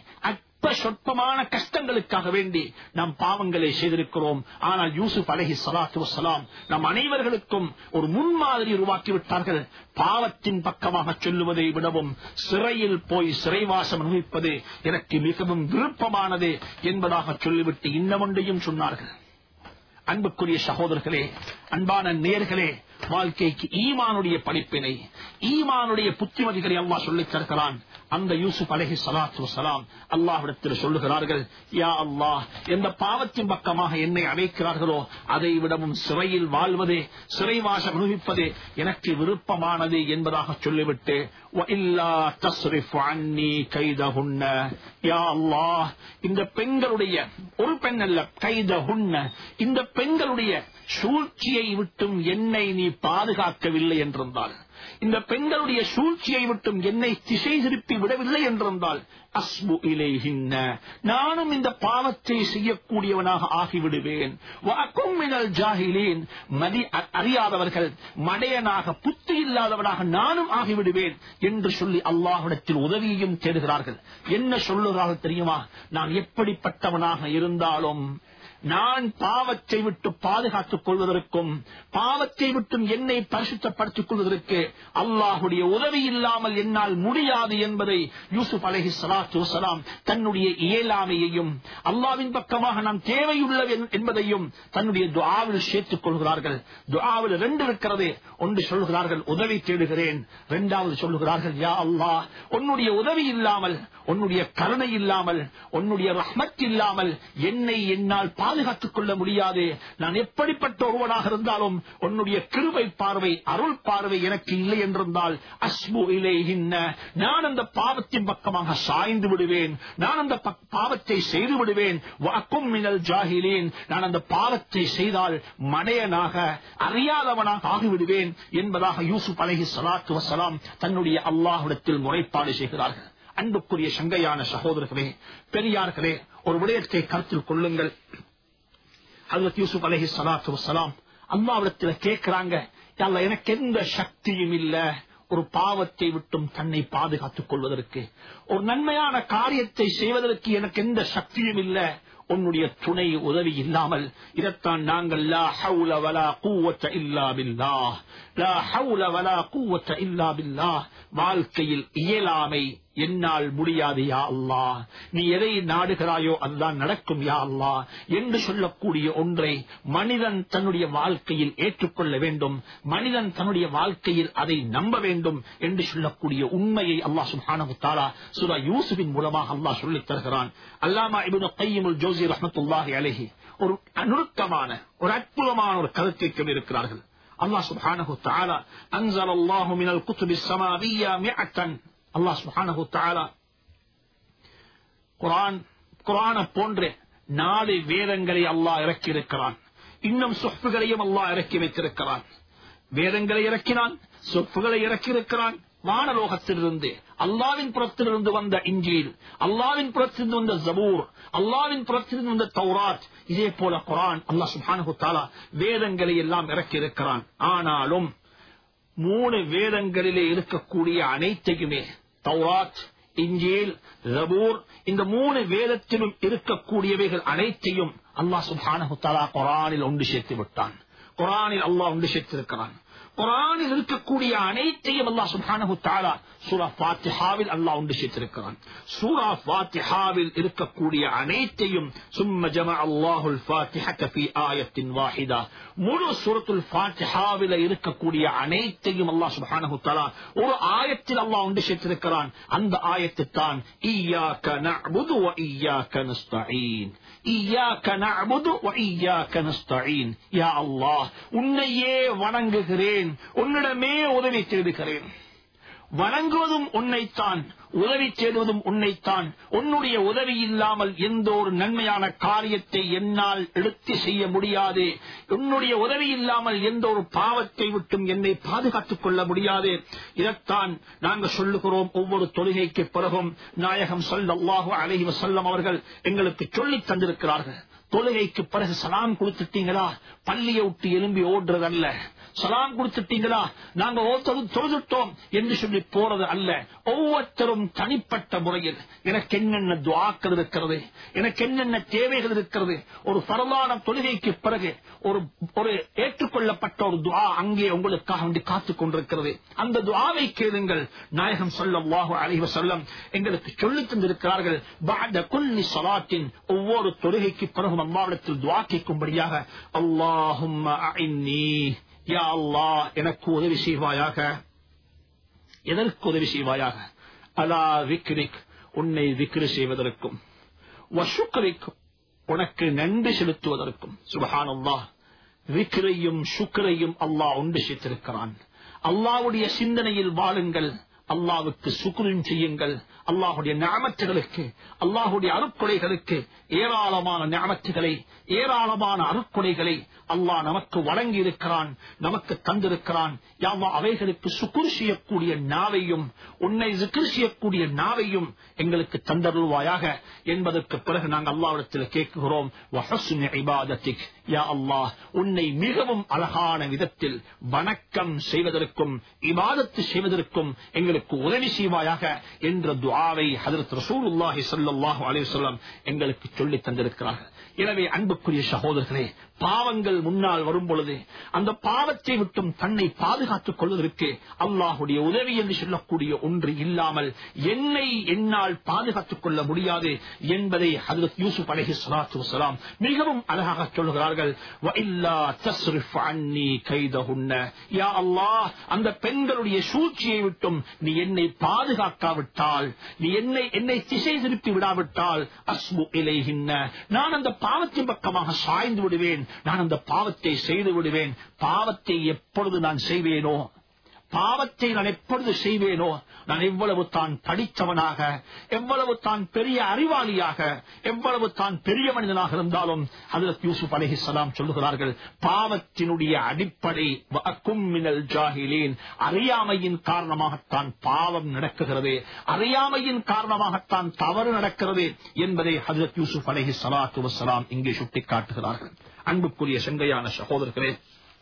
சொற்பமான கஷ்டங்களுக்காக வேண்டி நாம் பாவங்களை செய்திருக்கிறோம். ஆனால் யூசுப் அலைஹிஸ்ஸலாத்து வஸ்ஸலாம் நம் அனைவர்களுக்கும் ஒரு முன்மாதிரி உருவாக்கி விட்டார்கள். பாவத்தின் பக்கமாக சொல்லுவதை விடவும் சிறையில் போய் சிறைவாசம் அனுபவிப்பது எனக்கு மிகவும் விருப்பமானது என்பதாக சொல்லிவிட்டு இன்னமொன்றையும் சொன்னார்கள். அன்புக்குரிய சகோதரர்களே, அன்பான நேயர்களே, வாழ்க்கைக்கு ஈமானுடைய படிப்பினை, ஈமானுடைய புத்திமதிகளை அல்லாஹ் சொல்லித் தருகிறான். அந்த யூசுப் அலைஹிஸ்ஸலாத்து வஸ்ஸலாம் அல்லாஹ்விடத்தில் சொல்லுகிறார்கள், யா அல்லாஹ், எந்த பாவத்தின் பக்கமாக என்னை அழைக்கிறார்களோ அதை விடவும் சிறையில் வாழ்வது, சிறைவாசம் அனுபவிப்பது எனக்கு விருப்பமானது என்பதாக சொல்லிவிட்டு, வஇல்லா தஸ்ரிஃப் அன்னி கைதஹுன்ன, யா அல்லாஹ், இந்த பெண்களுடைய, ஒரு பெண் அல்ல, கைதஹுன்ன, இந்த பெண்களுடைய சூழ்ச்சியை விட்டும் என்னை நீ பாதுகாக்கவில்லை என்றிருந்தால், இந்த பெண்களுடைய சூழ்ச்சியை விட்டும் என்னை திசை திருப்பி விடவில்லை என்றிருந்தால் அஸ்பு இலைஹின்ன, நானும் இந்த பாவத்தை செய்யக்கூடியவனாக ஆகிவிடுவேன். வஅகும் மினல் ஜாஹிலீன், மதி அறியாதவர்கள், மடையனாக, புத்தி இல்லாதவனாக நானும் ஆகிவிடுவேன் என்று சொல்லி அல்லாஹ்விடத்தில் உதவியையும் தேடுகிறார்கள். என்ன சொல்லுகிறார்கள் தெரியுமா? நான் எப்படிப்பட்டவனாக இருந்தாலும் நான் பாவத்தை விட்டு பாதுகாத்துக் கொள்வதற்கும் பாவத்தை விட்டும் என்னை பரிசுத்தப்படுத்திக் கொள்வதற்கு அல்லாஹுடைய உதவி இல்லாமல் என்னால் முடியாது என்பதை யூசுப் அலைஹிஸ்ஸலாத்து வஸ்ஸலாம் தன்னுடைய இயலாமையையும் அல்லாஹ்வின் பக்கமாக நாம் தேவையுள்ள என்பதையும் தன்னுடைய துஆவில் சேர்த்துக் கொள்கிறார்கள். துஆவில் ரெண்டு இருக்கிறது. ஒன்று சொல்கிறார்கள் உதவி தேடுகிறேன், இரண்டாவது சொல்லுகிறார்கள் யா அல்லாஹ், உன்னுடைய உதவி இல்லாமல், உன்னுடைய கருணை இல்லாமல், உன்னுடைய ரஹ்மத் இல்லாமல் என்னை என்னால் பாதுகாத்துக் கொள்ள முடியாது. நான் எப்படிப்பட்ட ஒருவனாக இருந்தாலும் உன்னுடைய கிருபை பார்வை, அருள் பார்வை எனக்கு இல்லை என்றிருந்தால் அஸ்பு இலைஹின்ன, நான் அந்த பாவத்தின் பக்கமாக சாய்ந்து விடுவேன், நான் அந்த பாவத்தை செய்து விடுவேன். வஅகும் மினல் ஜாஹிலீன், நான் அந்த பாவத்தை செய்தால் மடையனாக, அறியாதவனாக ஆகிவிடுவேன் என்பதாக யூசுப் அலைஹிஸ்ஸலாத்து வஸ்ஸலாம் தன்னுடைய அல்லாஹ்விடத்தில் முறைப்பாடு செய்கிறார்கள். அன்புக்குரிய சங்கையான சகோதரர்களே, பெரியார்களே, ஒரு விடயத்தை கருத்தில் கொள்ளுங்கள். ஹஜ்ரத் யூசுப் அலைஹிஸ்ஸலாத்து வஸ்ஸலாம் அல்லாஹ்விடத்தில் கேட்கிறாங்க, அல்லாஹ் எனக்கு எந்த சக்தியும் இல்ல ஒரு பாவத்தை விட்டும் தன்னை பாதுகாத்துக் கொள்வதற்கு, ஒரு நன்மையான காரியத்தை செய்வதற்கு எனக்கு எந்த சக்தியும் இல்ல, உன்னுடைய துணை உதவி இல்லாமல். இதைத்தான் நாங்கள் லா ஹவுல வலா குவத்த இல்லா பில்லாஹ், லா ஹவுல வலா குவத்த இல்லா பில்லாஹ், வாழ்க்கையில் இயலாமை, என்னால் முடியாது யா அல்லாஹ், நீ எதை நாடுகிறாயோ அதுதான் நடக்கும் யா அல்லாஹ் என்று சொல்லக்கூடிய ஒன்றை மனிதன் தன்னுடைய வாழ்க்கையில் ஏற்றுக்கொள்ள வேண்டும். மனிதன் தன்னுடைய வாழ்க்கையில் அதை நம்ப வேண்டும் என்று சொல்லக்கூடிய உண்மையை அல்லாஹ் சுப்ஹானஹு வ தஆலா சூரா யூசுஃபின் மூலமாக அல்லாஹ் சொல்லித் தருகிறான். அல்லாமா இப்னு கையிம் அல் ஜௌஸி ரஹ்மத்துல்லாஹி அலைஹி ஒரு அனுருக்கமான, ஒரு அற்புதமான ஒரு கருத்தை சொல்லியிருக்கிறார்கள். அல்லாஹ் சுப்ஹானஹு வ தஆலா அன்ஸலல்லாஹு மினல் குதுபிஸ் ஸமாவிய்யா மிஅத்தன், அல்லாஹ் சுப்ஹானஹு வ தஆலா குர்ஆன் குர்ஆனை போன்ற நாலு வேதங்களை அல்லாஹ் இறக்கி இருக்கிறான். இன்னும் சுஹ்ஃபுகளையும் அல்லாஹ் இறக்கி வைத்திருக்கிறான். வேதங்களை இறக்கினான், சுஹ்ஃபுகளை இறக்கி இருக்கிறான். வானலோகத்திலிருந்து அல்லாஹ்வின் புறத்திலிருந்து வந்த இன்ஜீல், அல்லாஹ்வின் புறத்திலிருந்து வந்த ஜபூர், அல்லாஹ்வின் புறத்திலிருந்து வந்த தௌராத், இதே போல குர்ஆன் அல்லாஹ் சுப்ஹானஹு வ தஆலா வேதங்களை எல்லாம் இறக்கி இருக்கிறான். ஆனாலும் மூணு வேதங்களிலே இருக்கக்கூடிய அனைத்தையுமே, தௌராத், இன்ஜீல், ஜபூர், இந்த மூணு வேதத்திலும் இருக்கக்கூடியவைகள் அனைத்தையும் அல்லாஹ் சுப்ஹானஹு வ தஆலா குர்ஆனில் ஒன்று சேர்த்து விட்டான். குர்ஆனில் அல்லாஹ் ஒன்று சேர்த்திருக்கிறான். குர்ஆனில் இருக்கக்கூடிய அனைத்தையும் அல்லாஹ் சுப்ஹானஹு வ தஆலா சூரா ஃபாத்திஹாவில் அல்லாஹ் ஒன்று சேர்த்திருக்கிறான். சூரா ஃபாத்திஹாவில் இருக்கக்கூடிய அனைத்தையும் சும்ம ஜமஅ அல்லாஹுல் ஃபாத்திஹத ஃபீ ஆயத்தின் வாஹிதா, முழு சூரத்துல் ஃபாத்திஹாவில் இருக்கக்கூடிய அனைத்தையும் அல்லாஹ் சுப்ஹானஹு வ தஆலா ஒரு ஆயத்தில் அல்லாஹ் ஒன்று சேர்த்திருக்கிறான். அந்த ஆயத்து தான் இய்யாக நஅ்புது வ இய்யாக நஸ்தஈன், இய்யாக நஅ்புது வ இய்யாக நஸ்தஈன். யா அல்லாஹ், உன்னையே வணங்குகிறேன், உன்னிடமே உதவி தேடுகிறேன். வணங்குவதும் உன்னைத்தான், உதவி தேடுவதும் உன்னைத்தான். உன்னுடைய உதவி இல்லாமல் எந்த ஒரு நன்மையான காரியத்தை என்னால் எடுத்து செய்ய முடியாது. உன்னுடைய உதவி இல்லாமல் எந்த ஒரு பாவத்தை விட்டும் என்னை பாதுகாத்துக் கொள்ள முடியாது. இதைத்தான் நாங்கள் சொல்லுகிறோம். ஒவ்வொரு தொழுகைக்கு பிறகும் நாயகம் ஸல்லல்லாஹு அலைஹி வஸல்லம் அவர்கள் எங்களுக்கு சொல்லித் தந்திருக்கிறார்கள். தொழுகைக்கு பிறகு சலாம் கொடுத்துட்டீங்களா, பள்ளியை விட்டு எழும்பி ஓடுறதல்ல. சலாம் கொடுத்துட்டீங்களா, நாங்க தொழுதுட்டோம் என்று சொல்லி போறது அல்ல. ஒவ்வொருத்தரும் தனிப்பட்ட முறையில் எனக்கு என்னென்ன துஆக்கள் இருக்கிறது, எனக்கு என்னென்ன தேவைகள் இருக்கிறது. ஒரு ஃபர்லான தொழுகைக்கு பிறகு ஒரு ஒரு ஏற்றுக்கொள்ளப்பட்ட ஒரு துஆ அங்கே உங்களுக்காக வேண்டி காத்துக் கொண்டிருக்கிறது. அந்த துஆவை கேளுங்கள். நாயகம் ஸல்லல்லாஹு அலைஹி வஸல்லம் எங்களுக்கு சொல்லித் தந்திருக்கிறார்கள். பஅத குல்லி ஸலாத்தின், ஒவ்வொரு தொழுகைக்கு பிறகு அல்லாஹ்விடத்தில் துஆ கேட்கும்படியாக, அல்லாஹும்ம அஇன்னி, யா அல்லாஹ் எனக்கு உதவி செய்வாயாக. எதற்கு உதவி செய்வாயாக? அலா விக்ரிக், உன்னை விக்ரு செய்வதற்கும், வஷுக்ரிக், உனக்கு நன்றி செலுத்துவதற்கும். சுப்ஹானல்லாஹ், விக்ரையும் சுக்ரையும் அல்லாஹ் ஒன்று சேர்த்திருக்கிறான். அல்லாஹ்வுடைய சிந்தனையில் வாழுங்கள், அல்லாஹ்வுக்கு சுக்ரும் செய்யுங்கள். அல்லாஹுடைய நிஅமத்துகளுக்கு, அல்லாஹுடைய அருட்கொடைகளுக்கு, ஏராளமான நிஅமத்துகளை, ஏராளமான அருட்கொடைகளை அல்லாஹ் நமக்கு வழங்கி இருக்கிறான், நமக்கு தந்திருக்கிறான். யா அல்லாஹ் அவைகளுக்கு சுக்ர் செய்யக்கூடிய நாவையும் உன்னை ஸிக்ர் செய்யக்கூடிய நாவையும் எங்களுக்கு தந்தருள்வாயாக என்பதற்கு பிறகு நாங்கள் அல்லாஹ்விடத்தில் கேட்கிறோம், வஹஸ்னு இபாதத்திக், யா அல்லாஹ் உன்னை மிகவும் அழகான விதத்தில் வணக்கம் செய்வதற்கும் இபாதத்து செய்வதற்கும் எங்களுக்கு உதவி செய்வாயாக என்ற துஆவை ஹஜ்ரத் ரசூலுல்லாஹி ஸல்லல்லாஹு அலைஹி வஸல்லம் எங்களுக்கு சொல்லி தந்திருக்கிறார்கள். எனவே அன்புக்குரிய சகோதரர்களே, பாவங்கள் முன்னால் வரும் பொழுது அந்த பாவத்தை விட்டும் தன்னை பாதுகாத்துக் கொள்வதற்கு அல்லாஹுடைய உதவி என்று சொல்லக்கூடிய ஒன்று இல்லாமல் என்னை என்னால் பாதுகாத்துக் கொள்ள முடியாது என்பதை ஹஜ்ரத் யூசுப் அலைஹிஸ்ஸலாத்து வஸ்ஸலாம் மிகவும் அழகாக சொல்கிறார்கள். வஇல்லா தஸ்ரிஃப் அன்னி கைதஹுன்ன, யா அல்லாஹ் அந்த பெண்களுடைய சூழ்ச்சியை விட்டும் நீ என்னை பாதுகாக்காவிட்டால், நீ என்னை என்னை திசை திருப்பி விடாவிட்டால் அஸ்பு இலைஹின்ன, நான் அந்த பாவத்தின் பக்கமாக சாய்ந்து விடுவேன், நான் அந்த பாவத்தை செய்து விடுவேன். பாவத்தை எப்பொழுது நான் செய்வேனோ, பாவத்தை நான் எப்பொழுது செய்வேனோ, நான் எவ்வளவு தான் படித்தவனாக, எவ்வளவு தான் பெரிய அறிவாளியாக, எவ்வளவு தான் பெரிய மனிதனாக இருந்தாலும் ஹஜ்ரத் யூசுப் அலைஹிஸ்ஸலாம் சொல்லுகிறார்கள், பாவத்தினுடைய அடிப்படை வஅகும் மினல் ஜாஹிலீன், அறியாமையின் காரணமாகத்தான் பாவம் நடக்குகிறது, அறியாமையின் காரணமாகத்தான் தவறு நடக்கிறது என்பதை ஹஜ்ரத் யூசுப் அலைஹிஸ்ஸலாத்து வஸ்ஸலாம் இங்கே சுட்டிக்காட்டுகிறார்கள். அன்புக்குரிய செங்கையான சகோதரர்களே,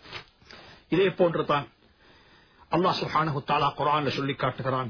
இதே போன்றுதான் அல்லாஹ் சுப்ஹானஹு வ தஆலா குர்ஆன்ல சொல்லி காட்டுகிறான்.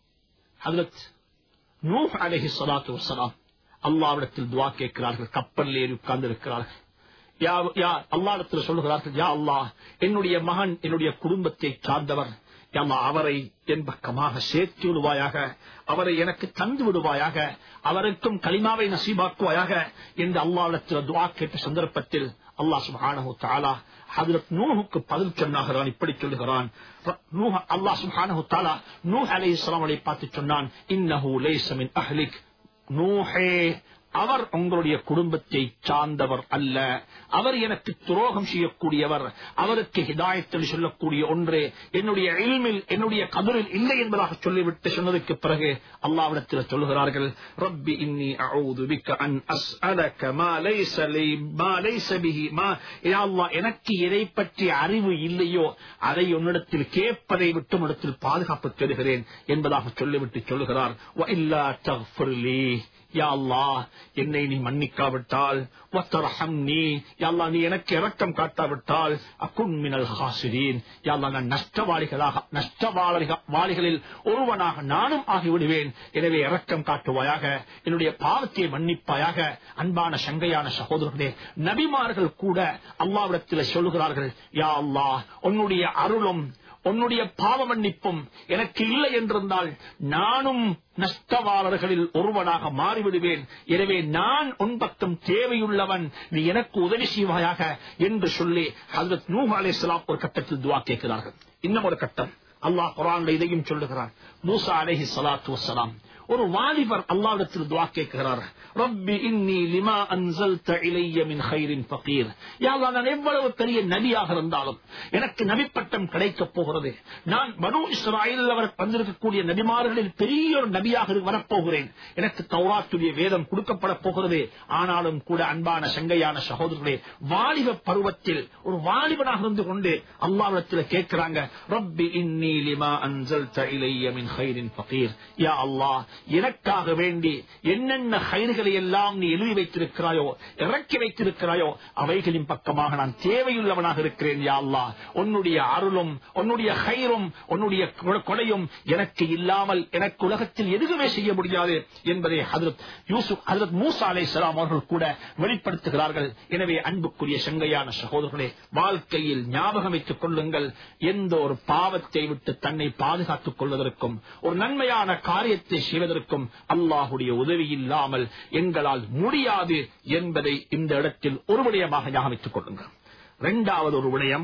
ஹஜ்ரத் நூஹ் அலைஹிஸ்ஸலாத்து வஸ்ஸலாம் அல்லாஹ்விடத்தில் துஆ கேட்கிறார்கள், கப்பலில் ஏறி உட்கார்ந்து இருக்கிறார்கள். யா யா அல்லாஹ்விடத்தில் சொல்லுகிறார்கள், யா அல்லாஹ் என்னுடைய மகன் என்னுடைய குடும்பத்தை சார்ந்தவர், யா அல்லாஹ் அவரை என் பக்கமாக சேர்த்து விடுவாயாக, அவரை எனக்கு தந்து விடுவாயாக, அவருக்கும் கலிமாவை நசீபாக்குவாயாக என்று அல்லாஹ்விடத்தில் துஆ கேட்ட சந்தர்ப்பத்தில் அல்லாஹ் சுப்ஹானஹு வ தஆலா ஹஜ்ரத் நூஹுக்கு பதில் சொன்னாகிறான். இப்படி சொல்லுகிறான், அல்லாஹ் சுப்ஹானஹு வ தஆலா நூஹ் அலைஹிஸ்ஸலாம் அவரை பார்த்து சொன்னான், இன்னஹு லைஸ மின் அஹ்லிக், நூஹே அவர் உங்களுடைய குடும்பத்தை சார்ந்தவர் அல்ல, அவர் எனக்கு துரோகம் செய்யக்கூடியவர், அவருக்கு ஹிதாயத் என்று சொல்லக்கூடிய ஒன்று என்னுடைய இல்மில் என்னுடைய கதரில் இல்லை என்பதாக சொல்லிவிட்டு சொன்னதுக்கு பிறகு அல்லாஹ்விடத்தில் சொல்லுகிறார்கள், ரப்பி இன்னி அஊது பிக்க அன் அஸ்அலக மா லைஸ லி மா லைஸ பிஹி மா, யா அல்லாஹ் எனக்கு எதை பற்றி அறிவு இல்லையோ அதை உன்னிடத்தில் கேட்பதை விட்டு உன்னிடத்தில் பாதுகாப்பு தேடுகிறேன் என்பதாக சொல்லிவிட்டு சொல்லுகிறார், வ இல்லா தக்ஃபிர்லி, யா அல்லாஹ் என்னை நீ மன்னிக்காவிட்டால், வத்தர்ஹம்னி, யா அல்லாஹ் நீ எனக்கு இரக்கம் காட்டாவிட்டால், அகுன் மினல் ஹாசிரீன், யா அல்லாஹ் நான் நஷ்டவாளிகளாக நஷ்டவாளிகளில் ஒருவனாக நானும் ஆகிவிடுவேன். எனவே இரக்கம் காட்டுவாயாக, என்னுடைய பாவத்தை மன்னிப்பாயாக. அன்பான சங்கையான சகோதரர்களே, நபிமார்கள் கூட அல்லாஹ்விடத்தில் சொல்லுகிறார்கள், யா அல்லாஹ் உன்னுடைய அருளும் உன்னுடைய பாவ மன்னிப்பும் எனக்கு இல்லை என்றிருந்தால் நானும் நஷ்டவாளர்களில் ஒருவனாக மாறிவிடுவேன். எனவே நான் உன் பக்கம் தேவையுள்ளவன், நீ எனக்கு உதவி செய்வாயாக என்று சொல்லி ஹஜ்ரத் நூஹ் அலைஹிஸ்ஸலாம் ஒரு கட்டத்தில் துஆ கேட்கிறார்கள். இன்னும் ஒரு கட்டம் அல்லாஹ் குர்ஆன்ல இதையும் சொல்லுகிறான். மூசா அலைஹிஸ்ஸலாத்து வஸ்ஸலாம் ஒரு வாலிபர் அல்லாஹ்விடத்தில் துஆ கேட்கிறார், ரப்பி இன்னி லிமா அன்ஸல்த இலைய மின் கைரின் ஃபகீர், யா அல்லாஹ் நான் எவ்வளவு பெரிய நபியாக இருந்தாலும் எனக்கு நபி பட்டம் கிடைக்கப் போகிறது, நான் பனூ இஸ்ராயீல் அவர் வந்திருக்கக்கூடிய நபிமார்களில் பெரிய ஒரு நபியாக வரப்போகிறேன், எனக்கு தௌராத்துடைய வேதம் கொடுக்கப்பட போகிறது. ஆனாலும் கூட அன்பான சங்கையான சகோதரர்களே, வாலிப பருவத்தில் ஒரு வாலிபனாக இருந்து கொண்டு அல்லாஹ்விடத்தில் கேட்கிறாங்க, ரப்பி இன்னி லிமா அன்ஸல்த இலைய மின் கைரின் ஃபகீர், யா அல்லாஹ் எனக்காக வேண்டி என்னென்ன கைர்களை எல்லாம் நீ எழுதி வைத்திருக்கிறாயோ, இறக்கி வைத்திருக்கிறாயோ, அவைகளின் பக்கமாக நான் தேவையுள்ளவனாக இருக்கிறேன். யா அல்லாஹ் உன்னுடைய அருளும் உன்னுடைய கைரும் உன்னுடைய கொடையும் எனக்கு இல்லாமல் எனக்கு உலகத்தில் எதுவுமே செய்ய முடியாது என்பதை ஹஜ்ரத் யூசுப் ஹஜ்ரத் மூசா அலைஹிஸ்ஸலாம் அவர்கள் கூட வெளிப்படுத்துகிறார்கள். எனவே அன்புக்குரிய சங்கையான சகோதரர்களே, வாழ்க்கையில் ஞாபகம் வைத்துக் கொள்ளுங்கள், எந்த ஒரு பாவத்தை விட்டு தன்னை பாதுகாத்துக் கொள்வதற்கும் ஒரு நன்மையான காரியத்தை செய்வதற்கும் அல்லாஹுடைய உதவி இல்லாமல் எங்களால் முடியாது என்பதை இந்த இடத்தில் ஒரு விடயமாக ஞாபகம் கொள்ளுங்கள். இரண்டாவது ஒரு விடயம்,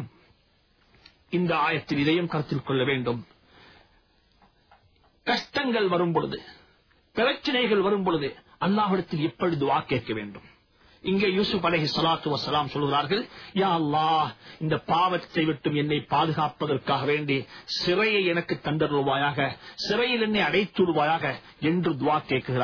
இந்த ஆயத்தில் இதையும் கருத்தில் கொள்ள வேண்டும். கஷ்டங்கள் வரும் பொழுது, பிரச்சனைகள் வரும் பொழுது அல்லாஹ்விடத்தில் எப்படி துஆ கேட்க வேண்டும். இங்கே யூசுப் அலைஹிஸ்ஸலாத்து வஸ்ஸலாம் சொல்கிறார்கள், யா அல்லாஹ் இந்த பாவத்தை விட்டும் என்னை பாதுகாப்பதற்காக வேண்டி சிறையை எனக்கு தந்தருள்வாயாக, சிறையில் என்னை அடைத்துடுவாயாக என்று துஆ கேட்கிறார்கள்.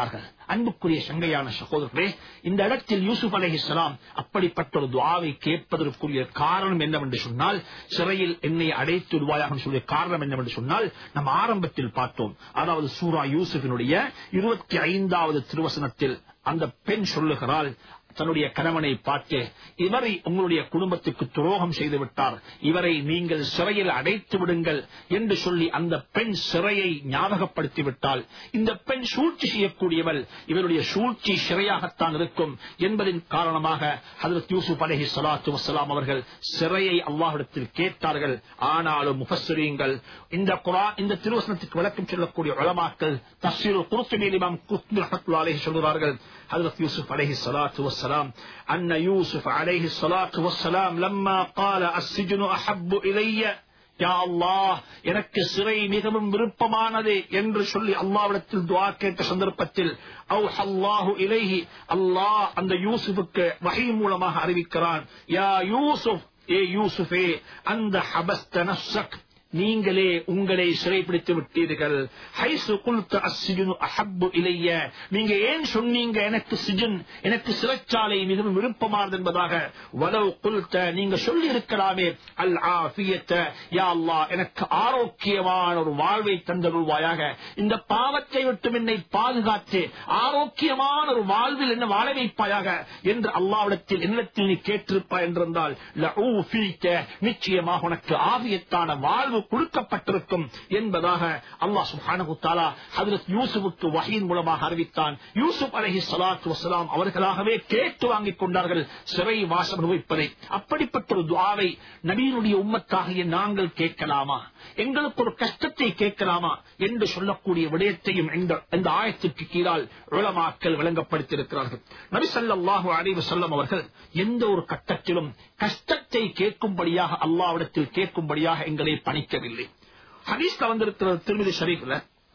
அன்புக்குரிய சங்கையான சகோதரர்களே, இந்த இடத்தில் யூசுப் அலைஹிஸ்ஸலாம் அப்படிப்பட்ட ஒரு துஆவை கேட்பதற்குரிய காரணம் என்னவென்று சொன்னால், சிறையில் என்னை அடைத்து விடுவாயாக சொல்லிய காரணம் என்னவென்று சொன்னால், நம்ம ஆரம்பத்தில் பார்த்தோம். அதாவது சூரா யூசுஃபினுடைய இருபத்தி ஐந்தாவது திருவசனத்தில் அந்த பெண் சொல்லுகிறாள் தன்னுடைய கணவனை பார்த்து, இவரை உங்களுடைய குடும்பத்துக்கு துரோகம் செய்து விட்டார், இவரை நீங்கள் சிறையில் அடைத்து விடுங்கள் என்று சொல்லி அந்த பெண் சிறையை ஞாபகப்படுத்தி விட்டால், இந்த பெண் சூழ்ச்சி செய்யக்கூடியவள், இவருடைய சூழ்ச்சி சிறையாகத்தான் இருக்கும் என்பதின் காரணமாக ஹஜ்ரத் யூசுப் அலைஹிஸ்ஸலாத்து வஸ்ஸலாம் அவர்கள் சிறையை அல்லாஹ்விடத்தில் கேட்டார்கள். ஆனாலும் முஃபஸ்ஸிரீன்கள் இந்த குர்ஆன் இந்த திருவசனத்துக்கு விளக்கம் சொல்லக்கூடிய உலமாக்கள் தஃசீருல் குர்துபி இமாம் குர்துபி ரஹ்மத்துல்லாஹி அலைஹி சொல்கிறார்கள், ஹஜ்ரத் யூசுப் அலைஹிஸ்ஸலாத்து வஸ்ஸலாம் أن يوسف عليه الصلاة والسلام لما قال السجن أحب إلي يا الله எனக்கு சிறை மிகவும் விருப்பமானது என்று சொல்லி அல்லாஹ்விடத்தில் துஆ கேட்ட சந்தர்ப்பத்தில் அல்லாஹு இலைஹி அல்லாஹ் அந்த யூசுஃபுக்கு வஹீ மூலமாக அறிவிக்கிறான், யா யூசுப், ஏ யூசுஃபே, அந்த ஹபஸ்த நஃப்ஸக், நீங்களே உங்களை சிறைப்பிடித்து விட்டீர்கள். ஹைசு குல்த அஸ்ஸிஜ்னு அஹப்பு இலைய, நீங்க ஏன் சொன்னீங்க எனக்கு சிஜன், எனக்கு சிறைச்சாலை மிகவும் விருப்பமானது என்பதாக. வலவ் குல்த, நீங்க சொல்லி இருக்கலாமே அல் ஆஃபியத, யா அல்லாஹ் எனக்கு ஆரோக்கியமான ஒரு வாழ்வை தந்தருள்வாயாக, இந்த பாவத்தை விட்டு என்னை பாதுகாத்து ஆரோக்கியமான ஒரு வாழ்வில் என்ன வாழ வைப்பாயாக என்று அல்லாஹ்விடத்தில் என்னிடத்தில் நீ கேட்டிருப்பாய் என்றிருந்தால் லஊஃபீக, நிச்சயமாக உனக்கு ஆஃபியத்தான வாழ்வு கொடுக்கப்பட்டிருக்கும் என்பதாக அல்லாஹ் சுப்ஹானஹு வ தஆலா ஹஜ்ரத் யூசுஃபுக்கு வஹீன் மூலமாக அறிவித்தான். யூசுப் அலைஹிஸ்ஸலாத்து வஸ்ஸலாம் அவர்களாகவே கேட்டு வாங்கிக் கொண்டார்கள் சிறை வாசம் அனுபவிப்பதை. அப்படிப்பட்ட ஒரு துஆவை நபியினுடைய உம்மத்தாகிய நாங்கள் கேட்கலாமா, எங்களுக்கு ஒரு கஷ்டத்தை கேட்கலாமா என்று சொல்லக்கூடிய விடயத்தையும் இந்த ஆயத்திற்கு கீழால் உலமாக்கள் விளங்கப்படுத்தியிருக்கிறார்கள். நபி ஸல்லல்லாஹு அலைஹி வஸல்லம் அவர்கள் எந்த ஒரு கட்டத்திலும் கஷ்டத்தை கேட்கும்படியாக அல்லாஹ்விடத்தில் கேட்கும்படியாக எங்களை பணிக்கவில்லை. ஹதீஸ்ல வந்திருக்கிற திருமிதி ஷரீஃப்ல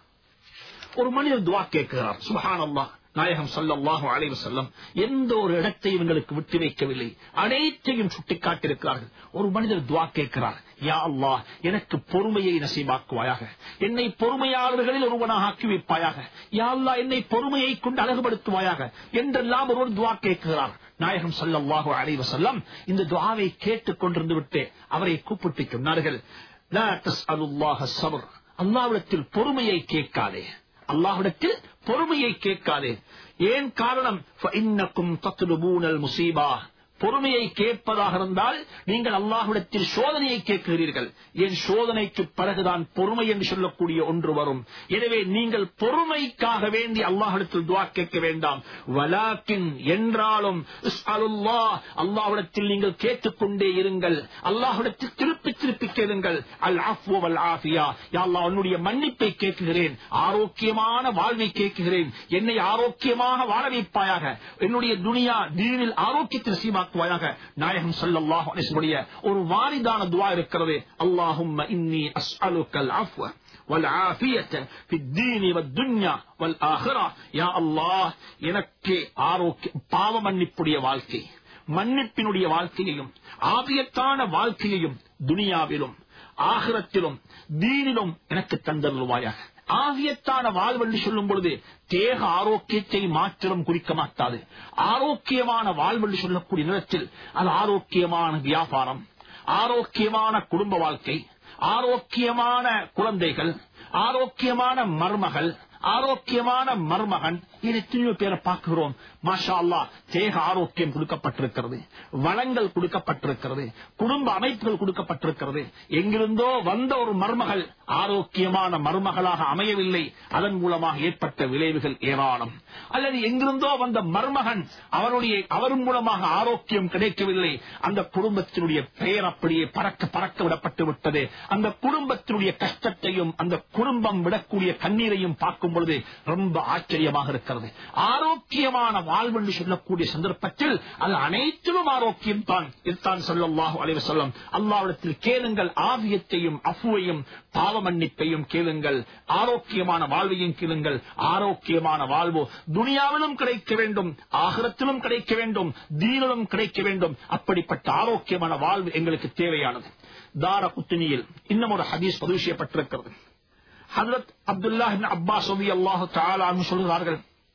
ஒரு மனிதர் துஆ கேட்கிறார். சுப்ஹானல்லாஹ், நாயகம் ஸல்லல்லாஹு அலைஹி வஸல்லம் எந்த ஒரு இடத்தையும் எங்களுக்கு விட்டு வைக்கவில்லை, அனைத்தையும் சுட்டிக்காட்டியிருக்கிறார்கள். ஒரு மனிதர் துஆ கேட்கிறார், யா அல்லாஹ் எனக்கு பொறுமையை நசீபாக்குவாயாக, என்னை பொறுமையாளர்களில் ஒருவனாக ஆக்கி வைப்பாயாக, யா அல்லாஹ் என்னை பொறுமையை கொண்டு அழகுபடுத்துவாயாக என்றெல்லாம் ஒருவர் துஆ கேட்கிறார். நாயகம் ஸல்லல்லாஹு அலைஹி வஸல்லம் இந்த துஆவை கேட்டுக் கொண்டிருந்து விட்டு அவரை கூப்பிட்டு சொன்னார்கள், லா தஸ்அலுல்லாஹ ஸப்ர், அல்லாஹ்விடத்தில் பொறுமையை கேட்காதே, அல்லாஹ்விடத்தில் பொறுமையை கேட்காதே. ஏன் காரணம்? ஃபஇன்னகும் தத்லுபூனல் முஸீபா, பொறுமையை கேட்பதாக இருந்தால் நீங்கள் அல்லாஹ்விடத்தில் சோதனையை கேட்கிறீர்கள். என் சோதனைக்கு பிறகுதான் பொறுமை என்று சொல்லக்கூடிய ஒன்று வரும். எனவே நீங்கள் பொறுமைக்காக வேண்டி அல்லாஹ்விடத்தில் துஆ கேட்க வேண்டாம். வலாக்கின், என்றாலும் இஸ்அலுல்லாஹ், அல்லாஹ்விடத்தில் நீங்கள் கேட்டுக்கொண்டே இருங்கள், அல்லாஹ்விடத்தில் திருப்பி திருப்பி கேளுங்கள். அல் அஃப்வ வல் ஆஃபியா, யா அல்லாஹ் என்னுடைய மன்னிப்பை கேட்கிறேன், ஆரோக்கியமான வாழ்வை கேட்கிறேன், என்னை ஆரோக்கியமாக வாழ வைப்பாயாக, என்னுடைய துனியா தீனில் ஆரோக்கியத்தை நசீபாக்குவாயாக. நாயகம் ஸல்லல்லாஹு அலைஹி வஸல்லம் ஒரு வாரிதான துஆ இருக்கிறது, அல்லாஹும்ம இன்னி அஸ்அலுக்கல் அஃப்வ வல் ஆஃபியத ஃபித் தீனி வத் துன்யா வல் ஆখিরা. யா அல்லாஹ் எனக்கு ஆரோக்கிய பாவ மன்னிப்புடைய வாழ்க்கை, மன்னிப்பினுடைய வாழ்க்கையையும் ஆபியத்தான வாழ்க்கையையும் துனியாவிலும் ஆகிரத்திலும் தீனிலும் எனக்கு தந்தருள்வாயாக. ஆவியத்தான வாழ்வென்று சொல்லும் பொழுது தேக ஆரோக்கியத்தை மாத்திரம் குறிக்க மாட்டாது. ஆரோக்கியமான வாழ்வென்று சொல்லக்கூடிய நேரத்தில் அது ஆரோக்கியமான வியாபாரம், ஆரோக்கியமான குடும்ப வாழ்க்கை, ஆரோக்கியமான குழந்தைகள், ஆரோக்கியமான மருமகள், ஆரோக்கியமான மருமகன், இது எத்தனையோ பேரை பார்க்கிறோம். மாஷா அல்லாஹ், தேக ஆரோக்கியம் கொடுக்கப்பட்டிருக்கிறது, வளங்கள் கொடுக்கப்பட்டிருக்கிறது, குடும்ப அமைப்புகள் கொடுக்கப்பட்டிருக்கிறது. எங்கிருந்தோ வந்த ஒரு மருமகள் ஆரோக்கியமான மருமகளாக அமையவில்லை, அதன் மூலமாக ஏற்பட்ட விளைவுகள் ஏராளம். அல்லது எங்கிருந்தோ வந்த மருமகன் அவருடைய அவர் மூலமாக ஆரோக்கியம் கிடைக்கவில்லை, அந்த குடும்பத்தினுடைய பெயர் அப்படியே பறக்க பறக்க விடப்பட்டு விட்டது. அந்த குடும்பத்தினுடைய கஷ்டத்தையும் அந்த குடும்பம் விடக்கூடிய கண்ணீரையும் பார்க்கும் பொழுது ரொம்ப ஆச்சரியமாக இருக்கிறது. ஆரோக்கியமான வாழ்வென்று சொல்லக்கூடிய சந்தர்ப்பத்தில் அது அனைத்திலும் ஆரோக்கியம் தான். இதுதான் ஸல்லல்லாஹு அலைஹி வஸல்லம் அல்லாஹ்விடத்தில் கேளுங்கள், ஆவியத்தையும் அஃப்வையும் பாவ மன்னிப்பையும் கேளுங்கள், ஆரோக்கியமான வாழ்வையும் கேளுங்கள். ஆரோக்கியமான வாழ்வு துனியாவிலும் கிடைக்க வேண்டும், ஆகிரத்திலும் கிடைக்க வேண்டும், தீனிலும் கிடைக்க வேண்டும். அப்படிப்பட்ட ஆரோக்கியமான வாழ்வு எங்களுக்கு தேவையானது. தாரகுத்னியில் இன்னும் ஒரு ஹதீஸ் பதிவு செய்யப்பட்டிருக்கிறது. ஹஜ்ரத் அப்துல்லாஹ் இப்னு அப்பாஸ் ரலியல்லாஹு தஆலா அன்ஹு சொல்கிறார்கள்,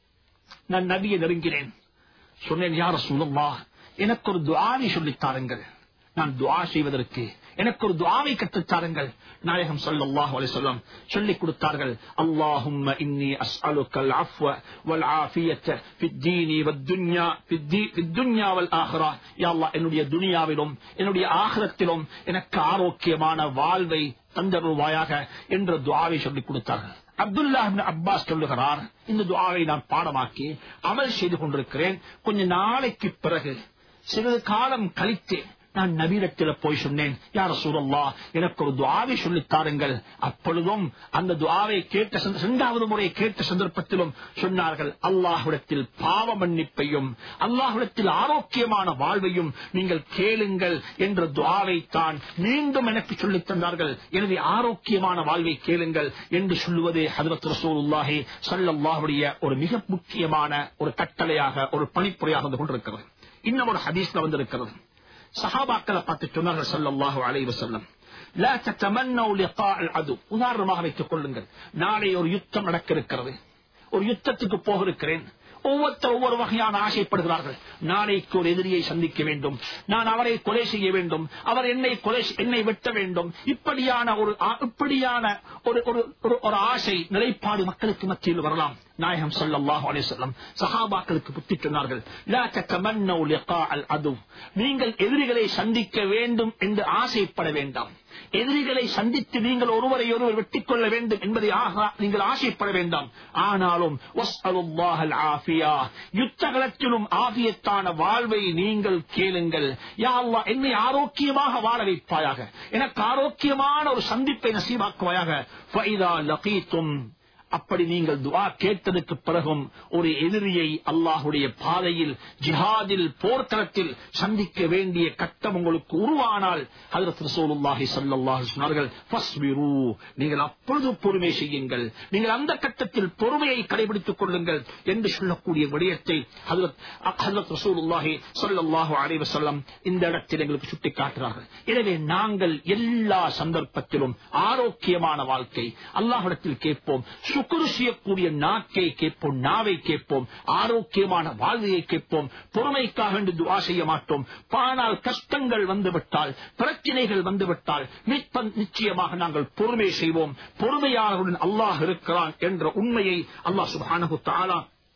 நான் நபியை நெருங்கினேன். சொன்னேன், யா ரசூலல்லாஹ், எனக்கு ஒரு துஆவை சொல்லித் தாருங்கள். நான் துஆ செய்வதற்கு எனக்கு ஒரு துஆவை கற்றுத்தாருங்கள். நாயகம் ஸல்லல்லாஹு அலைஹி வஸல்லம் சொல்லிக் கொடுத்தார்கள். அல்லாஹும்ம இன்னி அஸ்அலுக்கல் அஃவ வல் ஆஃபியத ஃபித் தீனி வத் துன்யா ஃபித் துன்யா வல் ஆখিরা. யா அல்லாஹ், என்னுடைய துனியாவிலும் என்னுடைய ஆখিরাத்திலும் எனக்கு ஆரோக்கியமான வாழ்வை தந்தருள்வாயாக என்ற துஆவை சொல்லிக் கொடுத்தார்கள். அப்துல்லாஹ் இப்னு அப்பாஸ் சொல்லுகிறார், இந்த துஆவை நான் பாடமாக்கி அமல் செய்து கொண்டிருக்கிறேன். கொஞ்ச நாளைக்கு பிறகு சிறிது காலம் கழித்து நான் நபியிடத்தில் போய் சொன்னேன், யா ரசூலல்லாஹ், எனக்கு ஒரு துஆவை சொல்லித் தாருங்கள். அப்பொழுதும் அந்த துஆவை கேட்ட இரண்டாவது முறை கேட்ட சந்தர்ப்பத்திலும் சொன்னார்கள், அல்லாஹ்விடத்தில் பாவ மன்னிப்பையும் அல்லாஹ்விடத்தில் ஆரோக்கியமான வாழ்வையும் நீங்கள் கேளுங்கள் என்ற துஆவை தான் மீண்டும் எனக்கு சொல்லித் தந்தார்கள். எனவே ஆரோக்கியமான வாழ்வை கேளுங்கள் என்று சொல்லுவதே ஹஜ்ரத் ரசூலுல்லாஹி ஸல்லல்லாஹு அலைஹி வஸல்லம் ஒரு மிக முக்கியமான ஒரு கட்டளையாக, ஒரு பணிப்புரையாக இருந்து கொண்டிருக்கிறது. இன்னும் ஒரு ஹதீஸ்ல வந்திருக்கிறது. சஹாபாக்களை பார்த்து சொன்னார்கள் ஸல்லல்லாஹு அலைஹி வஸல்லம், லா ததமன்னௌ லிகாஅல் அது. உதாரணமாக வைத்துக் கொள்ளுங்கள், நாளை ஒரு யுத்தம் நடக்க இருக்கிறது, ஒரு யுத்தத்துக்கு போக இருக்கிறேன். ஒவ்வொருத்தர் ஒவ்வொரு வகையான ஆசைப்படுகிறார்கள். நாளைக்கு ஒரு எதிரியை சந்திக்க வேண்டும், நான் அவரை கொலை செய்ய வேண்டும், அவர் என்னை கொலை என்னை வெட்ட வேண்டும். இப்படியான ஒரு இப்படியான ஒரு ஒரு ஆசை நிலைப்பாடு மக்களுக்கு மத்தியில் வரலாம். நாயகம் ஸல்லல்லாஹு அலைஹி வஸல்லம் சஹாபாக்களுக்கு புத்தி சொன்னார்கள், லா ததமன்னௌ லிகாஅல் அது. நீங்கள் எதிரிகளை சந்திக்க வேண்டும் என்று ஆசைப்பட வேண்டாம். எதிரிகளை சந்தித்து நீங்கள் ஒருவரை ஒருவர் வெட்டிக் கொள்ள வேண்டும் என்பதை நீங்கள் ஆசைப்பட வேண்டாம். ஆனாலும் வஸ்அலுல்லாஹல் ஆஃபியா, யுத்த களத்திலும் ஆஃபியத்தான வாழ்வை நீங்கள் கேளுங்கள். யா அல்லாஹ், என்னை ஆரோக்கியமாக வாழ வைப்பாயாக, எனக்கு ஆரோக்கியமான ஒரு சந்திப்பை நசீபாக்குவாயாக. ஃபஇதா லகீதும், அப்படி நீங்கள் துஆ கேட்டதுக்கு பிறகும் ஒரு எதிரியை அல்லாஹ்வுடைய பாதையில் ஜிஹாதில் போர்க்களத்தில் சந்திக்க வேண்டிய கட்டம் உங்களுக்கு உருவானால் ஹஜ்ரத் ரசூலுல்லாஹி ஸல்லல்லாஹு அலைஹி வஸல்லம் சொன்னார்கள், ஃபஸ்பிரு, நீங்கள் அப்பொழுது பொறுமை செய்யுங்கள், நீங்கள் அந்த கட்டத்தில் பொறுமையை கடைபிடித்துக் கொள்ளுங்கள் என்று சொல்லக்கூடிய விடயத்தை ஹஜ்ரத் ஹஜ்ரத் ரசூலுல்லாஹி ஸல்லல்லாஹு அலைஹி வஸல்லம் இந்த இடத்தில் எங்களுக்கு சுட்டிக்காட்டுகிறார்கள். எனவே நாங்கள் எல்லா சந்தர்ப்பத்திலும் ஆரோக்கியமான வாழ்க்கை அல்லாஹ்விடத்தில் கேட்போம், சுக்குரு செய்யக்கூடிய நாக்கை கேட்போம், நாவை கேட்போம், ஆரோக்கியமான வாழ்வையை கேட்போம். பொறுமைக்காக வேண்டி துஆ செய்ய மாட்டோம். ஆனால் கஷ்டங்கள் வந்துவிட்டால், பிரச்சனைகள் வந்துவிட்டால் நிச்சயமாக நாங்கள் பொறுமை செய்வோம். பொறுமையாளருடன் அல்லாஹ் இருக்கிறான் என்ற உண்மையை அல்லாஹ் சுப்ஹானஹு வ தஆலா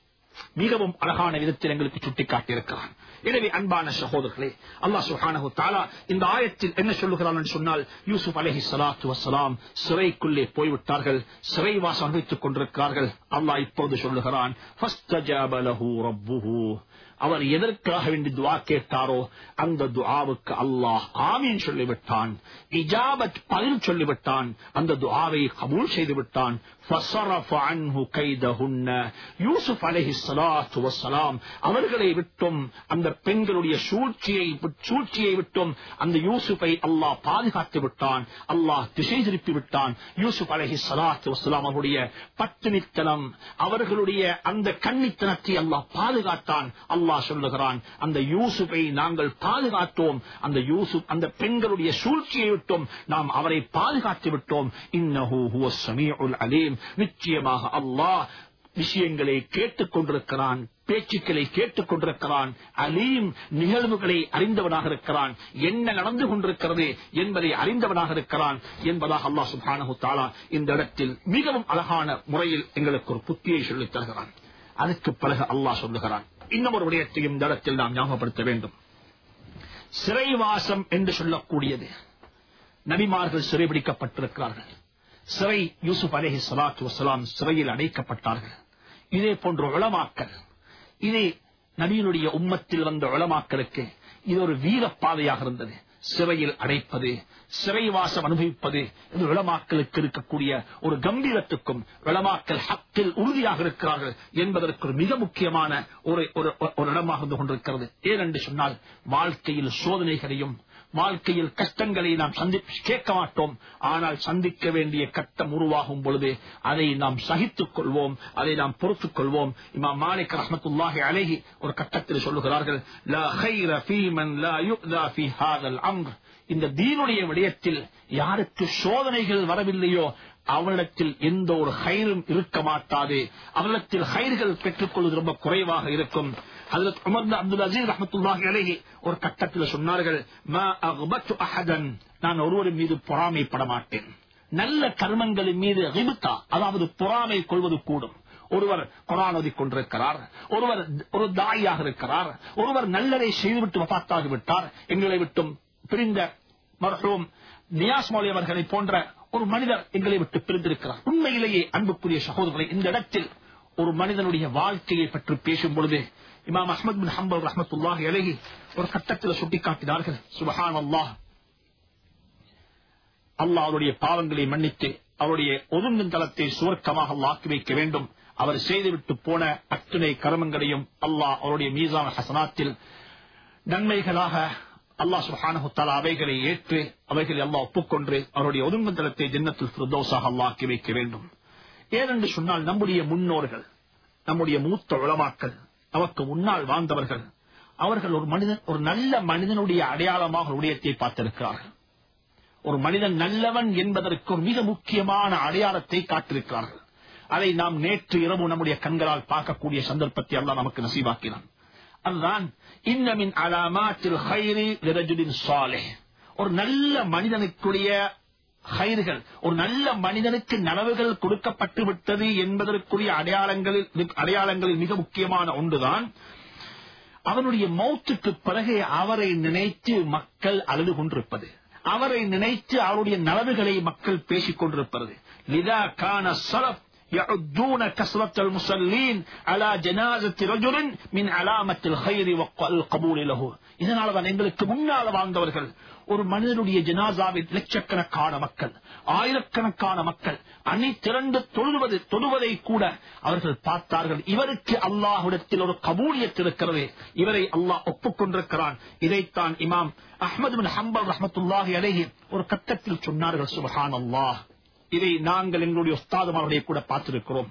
மிகவும் அழகான விதத்தில் எங்களுக்கு சுட்டிக்காட்டியிருக்கிறான். எனவே அன்பான சகோதரர்களே, அல்லாஹ் சுப்ஹானஹு வ தஆலா இந்த ஆயத்தில் என்ன சொல்லுகிறான் என்று சொன்னால், யூசுப் அலைஹிஸ்ஸலாத்து வஸ்ஸலாம் சிறைக்குள்ளே போய்விட்டார்கள், சிறைவாசம் அனுபவித்துக் கொண்டிருக்கிறார்கள். அல்லாஹ் இப்போது சொல்லுகிறான், ஃபஸ்தஜாப லஹு ரப்புஹு, அவர் எதற்காக வேண்டி துஆ கேட்டாரோ அந்த துஆவுக்கு அல்லாஹ் ஆமீன் சொல்லிவிட்டான், இஜாபத் பதில் சொல்லிவிட்டான், அந்த துஆவை கபூல் செய்து விட்டான். ஃபஸரஃப அன்ஹு கைதஹுன்ன, யூசுப் அலைஹிஸ்ஸலாத்து வஸ்ஸலாம் அவர்களை விட்டும் அந்த பெண்களுடைய சூழ்ச்சியை சூழ்ச்சியை விட்டும் அந்த யூசுஃபை அல்லாஹ் பாதுகாத்து விட்டான், அல்லாஹ் திசை திருப்பி விட்டான். யூசுப் அலைஹிஸ்ஸலாத்து வஸ்ஸலாம் அவருடைய பட்டினித்தனம், அவர்களுடைய அந்த கன்னித்தனத்தை அல்லாஹ் பாதுகாத்தான். அல்லாஹ் சொல்லுகிறான், அந்த யூசுஃபை நாங்கள் பாதுகாத்தோம், அந்த யூசுப் அந்த பெண்களுடைய சூழ்ச்சியை விட்டும் நாம் அவரை பாதுகாத்து விட்டோம். இன்னஹு ஹுவஸ் ஸமீஉல் அலீம், நிச்சயமாக அல்லாஹ் விஷயங்களை கேட்டுக் கொண்டிருக்கிறான், பேச்சுக்களை கேட்டுக் கொண்டிருக்கிறான், அலீம் நிகழ்வுகளை அறிந்தவனாக இருக்கிறான், என்ன நடந்து கொண்டிருக்கிறது என்பதை அறிந்தவனாக இருக்கிறான் என்பதாக அல்லாஹ் சுப்ஹானஹு வ தஆலா இந்த இடத்தில் மிகவும் அழகான முறையில் எங்களுக்கு ஒரு புத்தியை சொல்லித் தருகிறான். அதுக்கு பிறகு அல்லாஹ் சொல்லுகிறான், இன்னும் ஒரு விடயத்தையும் இந்த இடத்தில் நாம் ஞாபகப்படுத்த வேண்டும். சிறைவாசம் என்று சொல்லக்கூடியது, நபிமார்கள் சிறைபிடிக்கப்பட்டிருக்கிறார்கள். சிறை யூசுப் அலைஹிஸ்ஸலாத்து வஸ்ஸலாம் சிறையில் அடைக்கப்பட்டார்கள். இதே போன்ற உலமாக்கள், இதே நபியினுடைய உம்மத்தில் வந்த உலமாக்களுக்கு இது ஒரு வீரப்பாதையாக இருந்தது. சிறையில் அடைப்பது, சிறைவாசம் அனுபவிப்பது என்று உலமாக்களுக்கு இருக்கக்கூடிய ஒரு கம்பீரத்துக்கும் உலமாக்கள் ஹக்கில் உறுதியாக இருக்கிறார்கள் என்பதற்கு ஒரு மிக முக்கியமான ஒரு ஒரு இடமாக இருந்து கொண்டிருக்கிறது. ஏனென்று சொன்னால், வாழ்க்கையில் சோதனைகளையும் வாழ்க்கையில் கஷ்டங்களை நாம் சந்தி கேட்க மாட்டோம். ஆனால் சந்திக்க வேண்டிய கட்டம் உருவாகும் பொழுது அதை நாம் சகித்துக் கொள்வோம், அதை நாம் பொறுத்துக் கொள்வோம். இமாம் மாலிக் ரஹ்மத்துல்லாஹி அலைஹி ஒரு கட்டத்தில் சொல்லுகிறார்கள், லா கைர ஃபீமன் லா யுக்தா ஃபீ ஹாதல் அம்ர். இந்த தீனுடைய விடயத்தில் யாருக்கு சோதனைகள் வரவில்லையோ அவரிடத்தில் எந்த ஒரு ஹைரும் இருக்க மாட்டாது. அவரிடத்தில் ஹைர்கள் பெற்றுக் கொள்வது ரொம்ப குறைவாக இருக்கும். ஹஜ்ரத் உமர் பின் அப்துல் அஸீஸ் ரஹ்மத்துல்லாஹி அலைஹி ஒரு கட்டத்தில் சொன்னார்கள், மா அக்பத்து அஹதன், நான் ஒருவரின் மீது பொறாமைப்பட மாட்டேன். நல்ல கர்மங்களின் மீது கிப்தா, அதாவது பொறாமை கொள்வது கூடும். ஒருவர் குர்ஆன் ஓதிக் கொண்டிருக்கிறார், ஒருவர் ஒரு தாயாக இருக்கிறார், ஒருவர் நல்லதை செய்துவிட்டு வஃபாத்தாகிவிட்டார். எங்களை விட்டும் பிரிந்த மர்ஹூம் நியாஸ் மௌலவி அவர்களை போன்ற ஒரு மனிதர் எங்களை விட்டு பிரிந்திருக்கிறார். உண்மையிலேயே அன்புக்குரிய சகோதரர்களை, இந்த இடத்தில் ஒரு மனிதனுடைய வாழ்க்கையை பற்றி பேசும் பொழுது இமாம் அஹ்மத் பின் ஹம்பல் ரஹ்மத்துல்லாஹி அலைஹி ஒரு கட்டத்தில் சுட்டிக்காட்டினார்கள், சுப்ஹானல்லாஹ், அல்லாஹ் அவருடைய பாவங்களை மன்னித்து அவருடைய ஒதுங்கும் தளத்தை சுவர்க்கமாக ஆக்கி வைக்க வேண்டும். அவர் செய்துவிட்டு போன அத்துணை கர்மங்களையும் அல்லாஹ் அவருடைய மீசான ஹசனாத்தில் நன்மைகளாக அல்லாஹ் சுப்ஹானஹு வ தஆலா அவைகளை ஏற்று அவைகளை அல்லாஹ் ஒப்புக்கொண்டு அவருடைய ஒதுங்கும் தளத்தை ஜன்னத்துல் ஃபிர்தௌஸாக அல்லாஹ் ஆக்கி வைக்க வேண்டும். ஏனென்று சொன்னால், நம்முடைய முன்னோர்கள், நம்முடைய மூத்த உலமாக்கள், அவருக்கு முன்னால் வாழ்ந்தவர்கள், அவர்கள் ஒரு மனிதன் ஒரு நல்ல மனிதனுடைய அடையாளமாக உடையத்தை பார்த்திருக்கிறார்கள். ஒரு மனிதன் நல்லவன் என்பதற்கு ஒரு மிக முக்கியமான அடையாளத்தை காட்டிருக்கிறார்கள். அதை நாம் நேற்று இரவு நம்முடைய கண்களால் பார்க்கக்கூடிய சந்தர்ப்பத்தை அல்லாஹ் நமக்கு நசீபாக்கினான். அதுதான் இன்னமின் அலாமாத்தில் ஹைரி லிரஜுலின் ஸாலிஹ். ஒரு நல்ல மனிதனுக்குரிய ஹைர்கள், ஒரு நல்ல மனிதனுக்கு நலவுகள் கொடுக்கப்பட்டு விட்டது என்பதற்குரிய அடையாளங்களில் அடையாளங்களில் மிக முக்கியமான ஒன்றுதான் அவனுடைய மௌத்துக்கு பிறகு அவரை நினைத்து மக்கள் அழுது கொண்டிருப்பது, அவரை நினைத்து அவருடைய நலவுகளை மக்கள் பேசிக் கொண்டிருப்பது. லிதா கான ஸலஃப் يعدون كثرة المصلين على جنازة رجل من علامة الخير والقبول له. இதனால்தான் எங்களுக்கு முன்னால் வாழ்ந்தவர்கள் ஒரு மனிதனுடைய ஜனாசாவில் லட்சக்கணக்கான மக்கள், ஆயிரக்கணக்கான மக்கள் அணி திரண்டு தொழுவது தொழுவதை கூட அவர்கள் பார்த்தார்கள். இவருக்கு அல்லாஹ்விடத்தில் ஒரு கபூலியத் இருக்கிறது, இவரை அல்லாஹ் ஒப்புக்கொண்டிருக்கிறான். இதைத்தான் இமாம் அஹ்மத் பின் ஹம்பல் ரஹ்மத்துல்லாஹி அலைஹி ஒரு கட்டத்தில் சொன்னார்கள், சுப்ஹானல்லாஹ். இதை நாங்கள் எங்களுடைய உஸ்தாதுமாருடைய கூட பார்த்திருக்கிறோம்.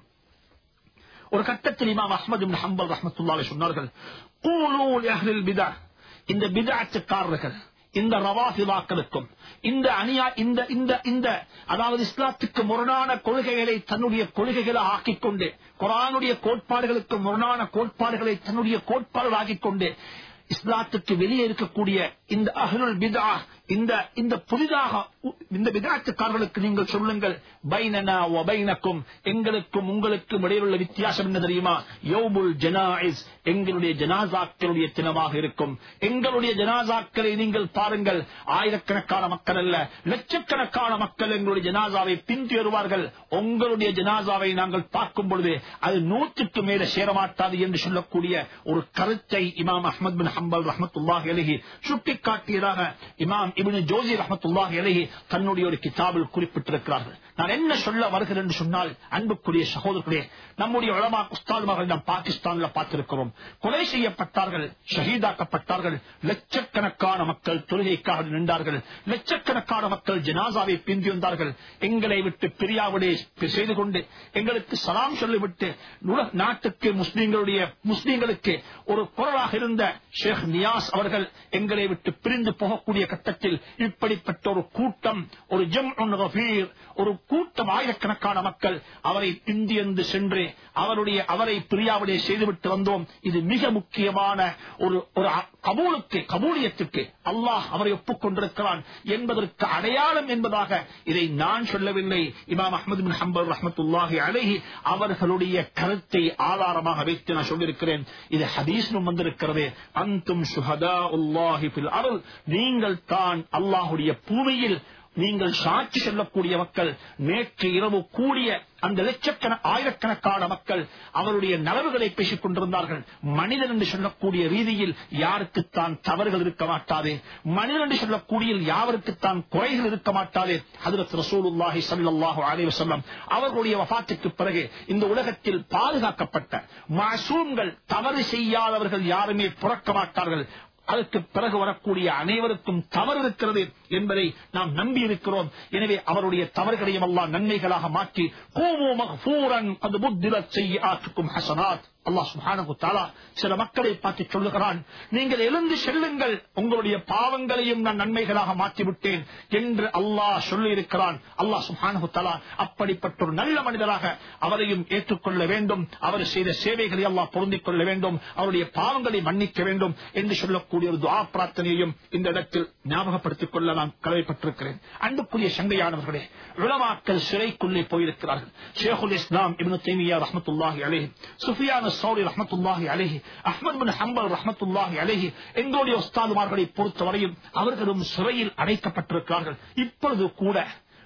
ஒரு கட்டத்தில் இமாம் அஹ்மத் பின் ஹம்பல் ரஹ்மத்துல்லாஹி அலைஹி சொன்னார்கள், கூலூ லிஅஹ்லில் பித்அஹ், இந்த பித்அத்துக்காரர்கள், இந்த ரவாஃபிதாக்களுக்கும் இந்த அநியா இந்த இந்த இந்த அதாவது இஸ்லாத்துக்கு முரணான கொள்கைகளை தன்னுடைய கொள்கைகளை ஆக்கிக் கொண்டு, குர்ஆனுடைய கோட்பாடுகளுக்கு முரணான கோட்பாடுகளை தன்னுடைய கோட்பாடுகள் ஆக்கிக் கொண்டு, இஸ்லாத்துக்கு வெளியே இருக்கக்கூடிய இந்த அஹ்லுல் பித்அஹ், இந்த இந்த புதிதாக இந்த பித்அத்துக்காரர்களுக்கு நீங்கள் சொல்லுங்கள், பைனனா வ பைனக்கும், எங்களுக்கும் உங்களுக்கும் இடையிலுள்ள வித்தியாசம் என்ன தெரியுமா? யௌமுல் ஜனாயிஸ், எங்களுடைய ஜனாசாக்களுடைய தினமாக இருக்கும். எங்களுடைய ஜனாசாக்களை நீங்கள் பாருங்கள், ஆயிரக்கணக்கான மக்கள் அல்ல, லட்சக்கணக்கான மக்கள் எங்களுடைய ஜனாசாவை பின்தொடருவார்கள். உங்களுடைய ஜனாசாவை நாங்கள் பார்க்கும் பொழுது அது நூற்றுக்கு மேல சேரமாட்டாது என்று சொல்லக்கூடிய ஒரு கருத்தை இமாம் அஹ்மத் பின் ஹம்பல் ரஹ்மத்துல்லாஹி அலைஹி சுட்டிக்காட்டியதாக இமாம் இப்னு ஜௌஸி ரஹ்மத்துல்லாஹி அலைஹி தன்னுடைய ஒரு கிதாபில் குறிப்பிட்டிருக்கிறார்கள். நான் என்ன சொல்ல வருகிறேன் என்று சொன்னால், அன்புக்குரிய சகோதரர்களே, நம்முடைய உலமா உஸ்தாதுமார்கள் நாம் பாகிஸ்தான்ல பார்த்திருக்கிறோம். கொலை செய்யப்பட்டார்கள், ஷஹீதாக்கப்பட்டார்கள். லட்சக்கணக்கான மக்கள் தொழுகைக்காக நின்றார்கள், லட்சக்கணக்கான மக்கள் ஜனாசாவை பிந்தி வந்தார்கள். எங்களை விட்டு பிரியாவிடே செய்து கொண்டு எங்களுக்கு சலாம் சொல்லிவிட்டு நாட்டுக்கு முஸ்லீம்களுடைய முஸ்லீம்களுக்கு ஒரு குரலாக இருந்த ஷேக் நியாஸ் அவர்கள் எங்களை விட்டு பிரிந்து போகக்கூடிய கட்டத்தில் இப்படிப்பட்ட ஒரு கூட்டம், ஒரு ஜம்உன் கஃபீர், ஒரு கூட்டம், ஆயிரக்கணக்கான மக்கள் அவரை பிந்தியந்து சென்று அவருடைய அவரை பிரியாவிலே செய்துவிட்டு வந்தோம். இது மிக முக்கியமான ஒரு ஒரு கபூலுக்கு கபூலியத்துக்கு அல்லாஹ் அவரை ஒப்புக்கொண்டிருக்கிறான் என்பதற்கு அடையாளம் என்பதாக இதை நான் சொல்லவில்லை. இமாம் அஹ்மத் பின் ஹம்பல் ரஹ்மத்துல்லாஹி அலைஹி அவர்களுடைய கருத்தை ஆதாரமாக வைத்து நான் சொல்லியிருக்கிறேன். இது ஹதீஸிலும் வந்திருக்கிறது. அன்தும் ஷுஹதாஉல்லாஹி ஃபில் அர்ள், நீங்கள் தான் அல்லாஹ்வுடைய பூமியில் நீங்கள் சாட்சி சொல்லக்கூடிய மக்கள். நேற்று இரவு கூடிய அந்த லட்சக்கண ஆயிரக்கணக்கான மக்கள் அவருடைய நலவுகளை பேசிக் கொண்டிருந்தார்கள். மனிதன் என்று சொல்லக்கூடிய ரீதியில் யாருக்குத்தான் தவறுகள் இருக்க மாட்டாது, மனிதன் என்று சொல்லக்கூடிய யாருக்குத்தான் குறைகள் இருக்க மாட்டாது. ஹஜ்ரத் ரசூலுல்லாஹி ஸல்லல்லாஹு அலைஹி வஸல்லம் அவர்களுடைய வஃபாத்துக்கு பிறகு இந்த உலகத்தில் பாதுகாக்கப்பட்ட மாசூம்கள், தவறு செய்யாதவர்கள் யாருமே பிறக்க மாட்டார்கள். அதற்கு பிறகு வரக்கூடிய அனைவருக்கும் தவறு இருக்கிறது என்பதை நாம் நம்பி இருக்கிறோம். எனவே அவருடைய தவறுகளையும் அல்லாஹ் நன்மைகளாக மாற்றி கூமு மக்ஃபூரன் அது புத்திலத் ஸய்யிஆத்துக்கும் ஹஸனாத். அல்லாஹ் சுப்ஹானஹு வ தஆலா சில மக்களை பார்த்து சொல்லுகிறான், நீங்கள் எழுந்து செல்லுங்கள், உங்களுடைய பாவங்களையும் நான் நன்மைகளாக மாற்றிவிட்டேன் என்று அல்லாஹ் சொல்லி இருக்கிறான். அல்லாஹ் சுப்ஹானஹு வ தஆலா அப்படிப்பட்ட ஒரு நல்ல மனிதராக அவரையும் ஏற்றுக்கொள்ள வேண்டும். அவர் செய்த சேவைகளை அல்லாஹ் பொருந்திக் கொள்ள வேண்டும், அவருடைய பாவங்களை மன்னிக்க வேண்டும் என்று சொல்லக்கூடிய ஒரு துஆ பிரார்த்தனையையும் இந்த இடத்தில் ஞாபகப்படுத்திக் கொள்ள நான் கடமைப்பட்டிருக்கிறேன். அன்புக்குரிய சங்கையானவர்களே, உலமாக்கள் சிறைக்குள்ளே போயிருக்கிறார்கள். ஷேகுல் இஸ்லாம் இப்னு தைமிய்யா ரஹ்மத்துல்லாஹி அலைஹி, சுஃபியான் சௌரி ரஹ்மத்துல்லாஹி அலைஹி, அஹ்மத் பின் ஹம்பல் ரஹ்மத்துல்லாஹி அலைஹி, எங்களுடைய உஸ்தாதுமார்களை பொறுத்தவரையும் அவர்களும் சிறையில் அடைக்கப்பட்டிருக்கிறார்கள். இப்பொழுது கூட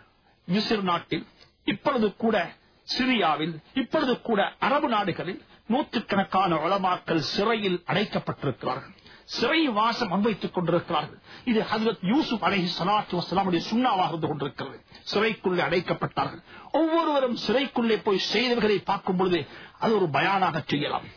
மிஸ்ர் நாட்டில், இப்பொழுது கூட சிரியாவில், இப்பொழுது கூட அரபு நாடுகளில் நூற்றுக்கணக்கான உலமாக்கள் சிறையில் அடைக்கப்பட்டிருக்கிறார்கள். சிறை வாசம் அனுபவித்துக் கொண்டிருக்கிறார்கள். இது ஹஜ்ரத் யூசுப் அலைஹி ஸலாத்து வஸ்ஸலாமுடைய சுன்னாவாக இருந்து கொண்டிருக்கிறது. சிறைக்குள்ளே அடைக்கப்பட்டார்கள். ஒவ்வொருவரும் சிறைக்குள்ளே போய் செய்தவர்களை பார்க்கும் பொழுது அது ஒரு பயானாக செய்யலாம்.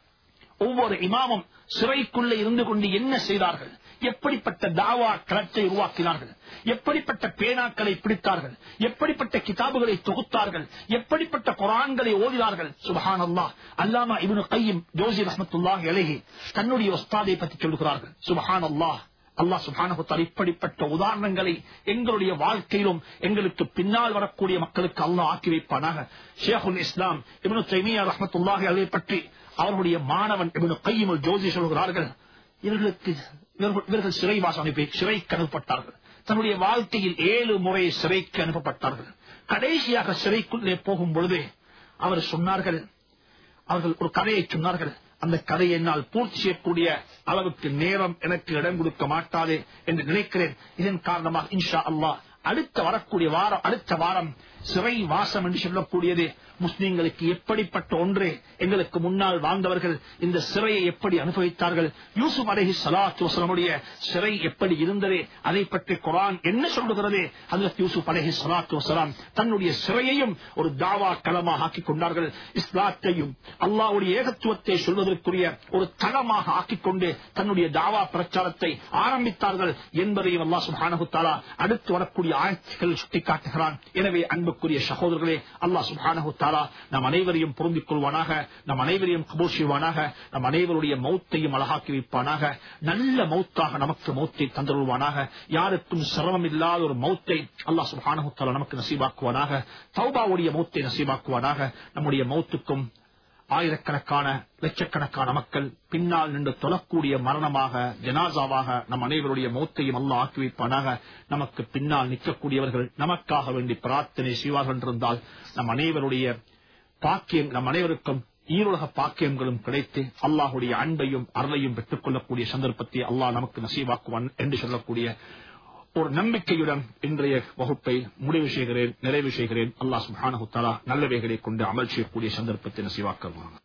ஒவ்வொரு இமாமும் சிறைக்குள்ளே இருந்து கொண்டு என்ன செய்தார்கள், எப்படிப்பட்ட தாவா களத்தை உருவாக்கினார்கள், எப்படிப்பட்ட பேனாக்களை பிடித்தார்கள், எப்படிப்பட்ட கிதாபுகளை தொகுத்தார்கள், எப்படிப்பட்ட குர்ஆன்களை ஓதினார்கள். சுப்ஹானல்லாஹ். அல்லாமா இப்னு கையிம் ஜௌஸி ரஹ்மத்துல்லாஹி அலைஹி தன்னுடைய உஸ்தாதை பற்றி சொல்கிறார்கள். சுப்ஹானல்லாஹ். அல்லாஹ் சுப்ஹானஹு வ தஆலா இப்படிப்பட்ட உதாரணங்களை எங்களுடைய வாழ்க்கையிலும் எங்களுக்கு பின்னால் வரக்கூடிய மக்களுக்கு அல்லாஹ் ஆக்கி வைப்பானாக. ஷேகுல் இஸ்லாம் இப்னு தைமிய்யா ரஹ்மத்துல்லாஹி அலைஹி பற்றி அவருடைய மாணவன் இப்னு கையிம் ஜௌஸி சொல்கிறார்கள், இவர்களுக்கு இவர்கள் சிறைவாசம் அனுப்பி சிறைக்கு அனுப்பப்பட்டார்கள். தன்னுடைய வாழ்க்கையில் ஏழு முறை சிறைக்கு அனுப்பப்பட்டார்கள். கடைசியாக சிறைக்குள்ளே போகும் பொழுது அவர் சொன்னார்கள், அவர்கள் ஒரு கதையை சொன்னார்கள். அந்த கதையை என்னால் பூர்த்தி செய்யக்கூடிய அளவுக்கு நேரம் எனக்கு இடம் கொடுக்க மாட்டாது என்று நினைக்கிறேன். இதன் காரணமாக இன்ஷா அல்லாஹ் அடுத்த வரக்கூடிய வாரம், அடுத்த வாரம் சிறை வாசம் என்று சொல்லக்கூடியது முஸ்லிம்களுக்கு எப்படிப்பட்ட ஒன்று, எங்களுக்கு முன்னால் வாழ்ந்தவர்கள் இந்த சிறையை எப்படி அனுபவித்தார்கள், யூசுப் அலைஹி ஸலாத்து வஸலாமுடைய சிறை எப்படி இருந்தது, அதை பற்றி குர்ஆன் என்ன சொல்லுகிறது. ஹஜ்ரத் யூசுப் அலைஹி ஸலாத்து வஸலாம் தன்னுடைய சிறையையும் ஒரு தாவா களமாக ஆக்கிக் கொண்டார்கள். இஸ்லாத்தையும் அல்லாஹ்வுடைய ஏகத்துவத்தை சொல்வதற்குரிய ஒரு தளமாக ஆக்கிக் கொண்டு தன்னுடைய தாவா பிரச்சாரத்தை ஆரம்பித்தார்கள் என்பதையும் அல்லாஹ் சுப்ஹானஹு வ தஆலா அடுத்து வரக்கூடிய ஆயத்துக்கள் சுட்டிக்காட்டுகிறான். எனவே அன்புக்குரிய சகோதரர்களே, அல்லாஹ் சுப்ஹானஹு வ தஆலா நம் அனைவரையும் பொருந்திக் கொள்வானாக, நம் அனைவரையும் கபூல் செய்வானாக, நம் அனைவருடைய மௌத்தையும் அழகாக்கி வைப்பானாக, நல்ல மௌத்தாக நமக்கு மௌத்தை தந்தருள்வானாக, யாருக்கும் சிரமம் இல்லாத ஒரு மௌத்தை அல்லாஹ் சுப்ஹானஹு வ தஆலா நமக்கு நசீபாக்குவானாக, தௌபாவுடைய மௌத்தை நசீபாக்குவானாக. நம்முடைய மௌத்துக்கும் ஆயிரக்கணக்கான லட்சக்கணக்கான மக்கள் பின்னால் நின்று தொழக்கூடிய மரணமாக, ஜனாசாவாக நம் அனைவருடைய மௌத்தையும் அல்லாஹ் ஆக்கி வைப்பானாக. நமக்கு பின்னால் நிற்கக்கூடியவர்கள் நமக்காக வேண்டி பிரார்த்தனை செய்வார்கள் என்றிருந்தால் நம் அனைவருடைய பாக்கியம், நம் அனைவருக்கும் ஈருலக பாக்கியங்களும் கிடைத்து அல்லாஹுடைய அன்பையும் அருளையும் பெற்றுக் கொள்ளக்கூடிய சந்தர்ப்பத்தை அல்லாஹ் நமக்கு நசீவாக்குவான் என்று சொல்லக்கூடிய ஒரு நம்பிக்கையுடன் இன்றைய வகுப்பை முடிவு செய்கிறேன், நிறைவு செய்கிறேன். அல்லாஹ் சுப்ஹானஹு வ தஆலா நல்லவைகளை கொண்டு அமல் செய்யக்கூடிய சந்தர்ப்பத்தை நசீவாக்குவான்.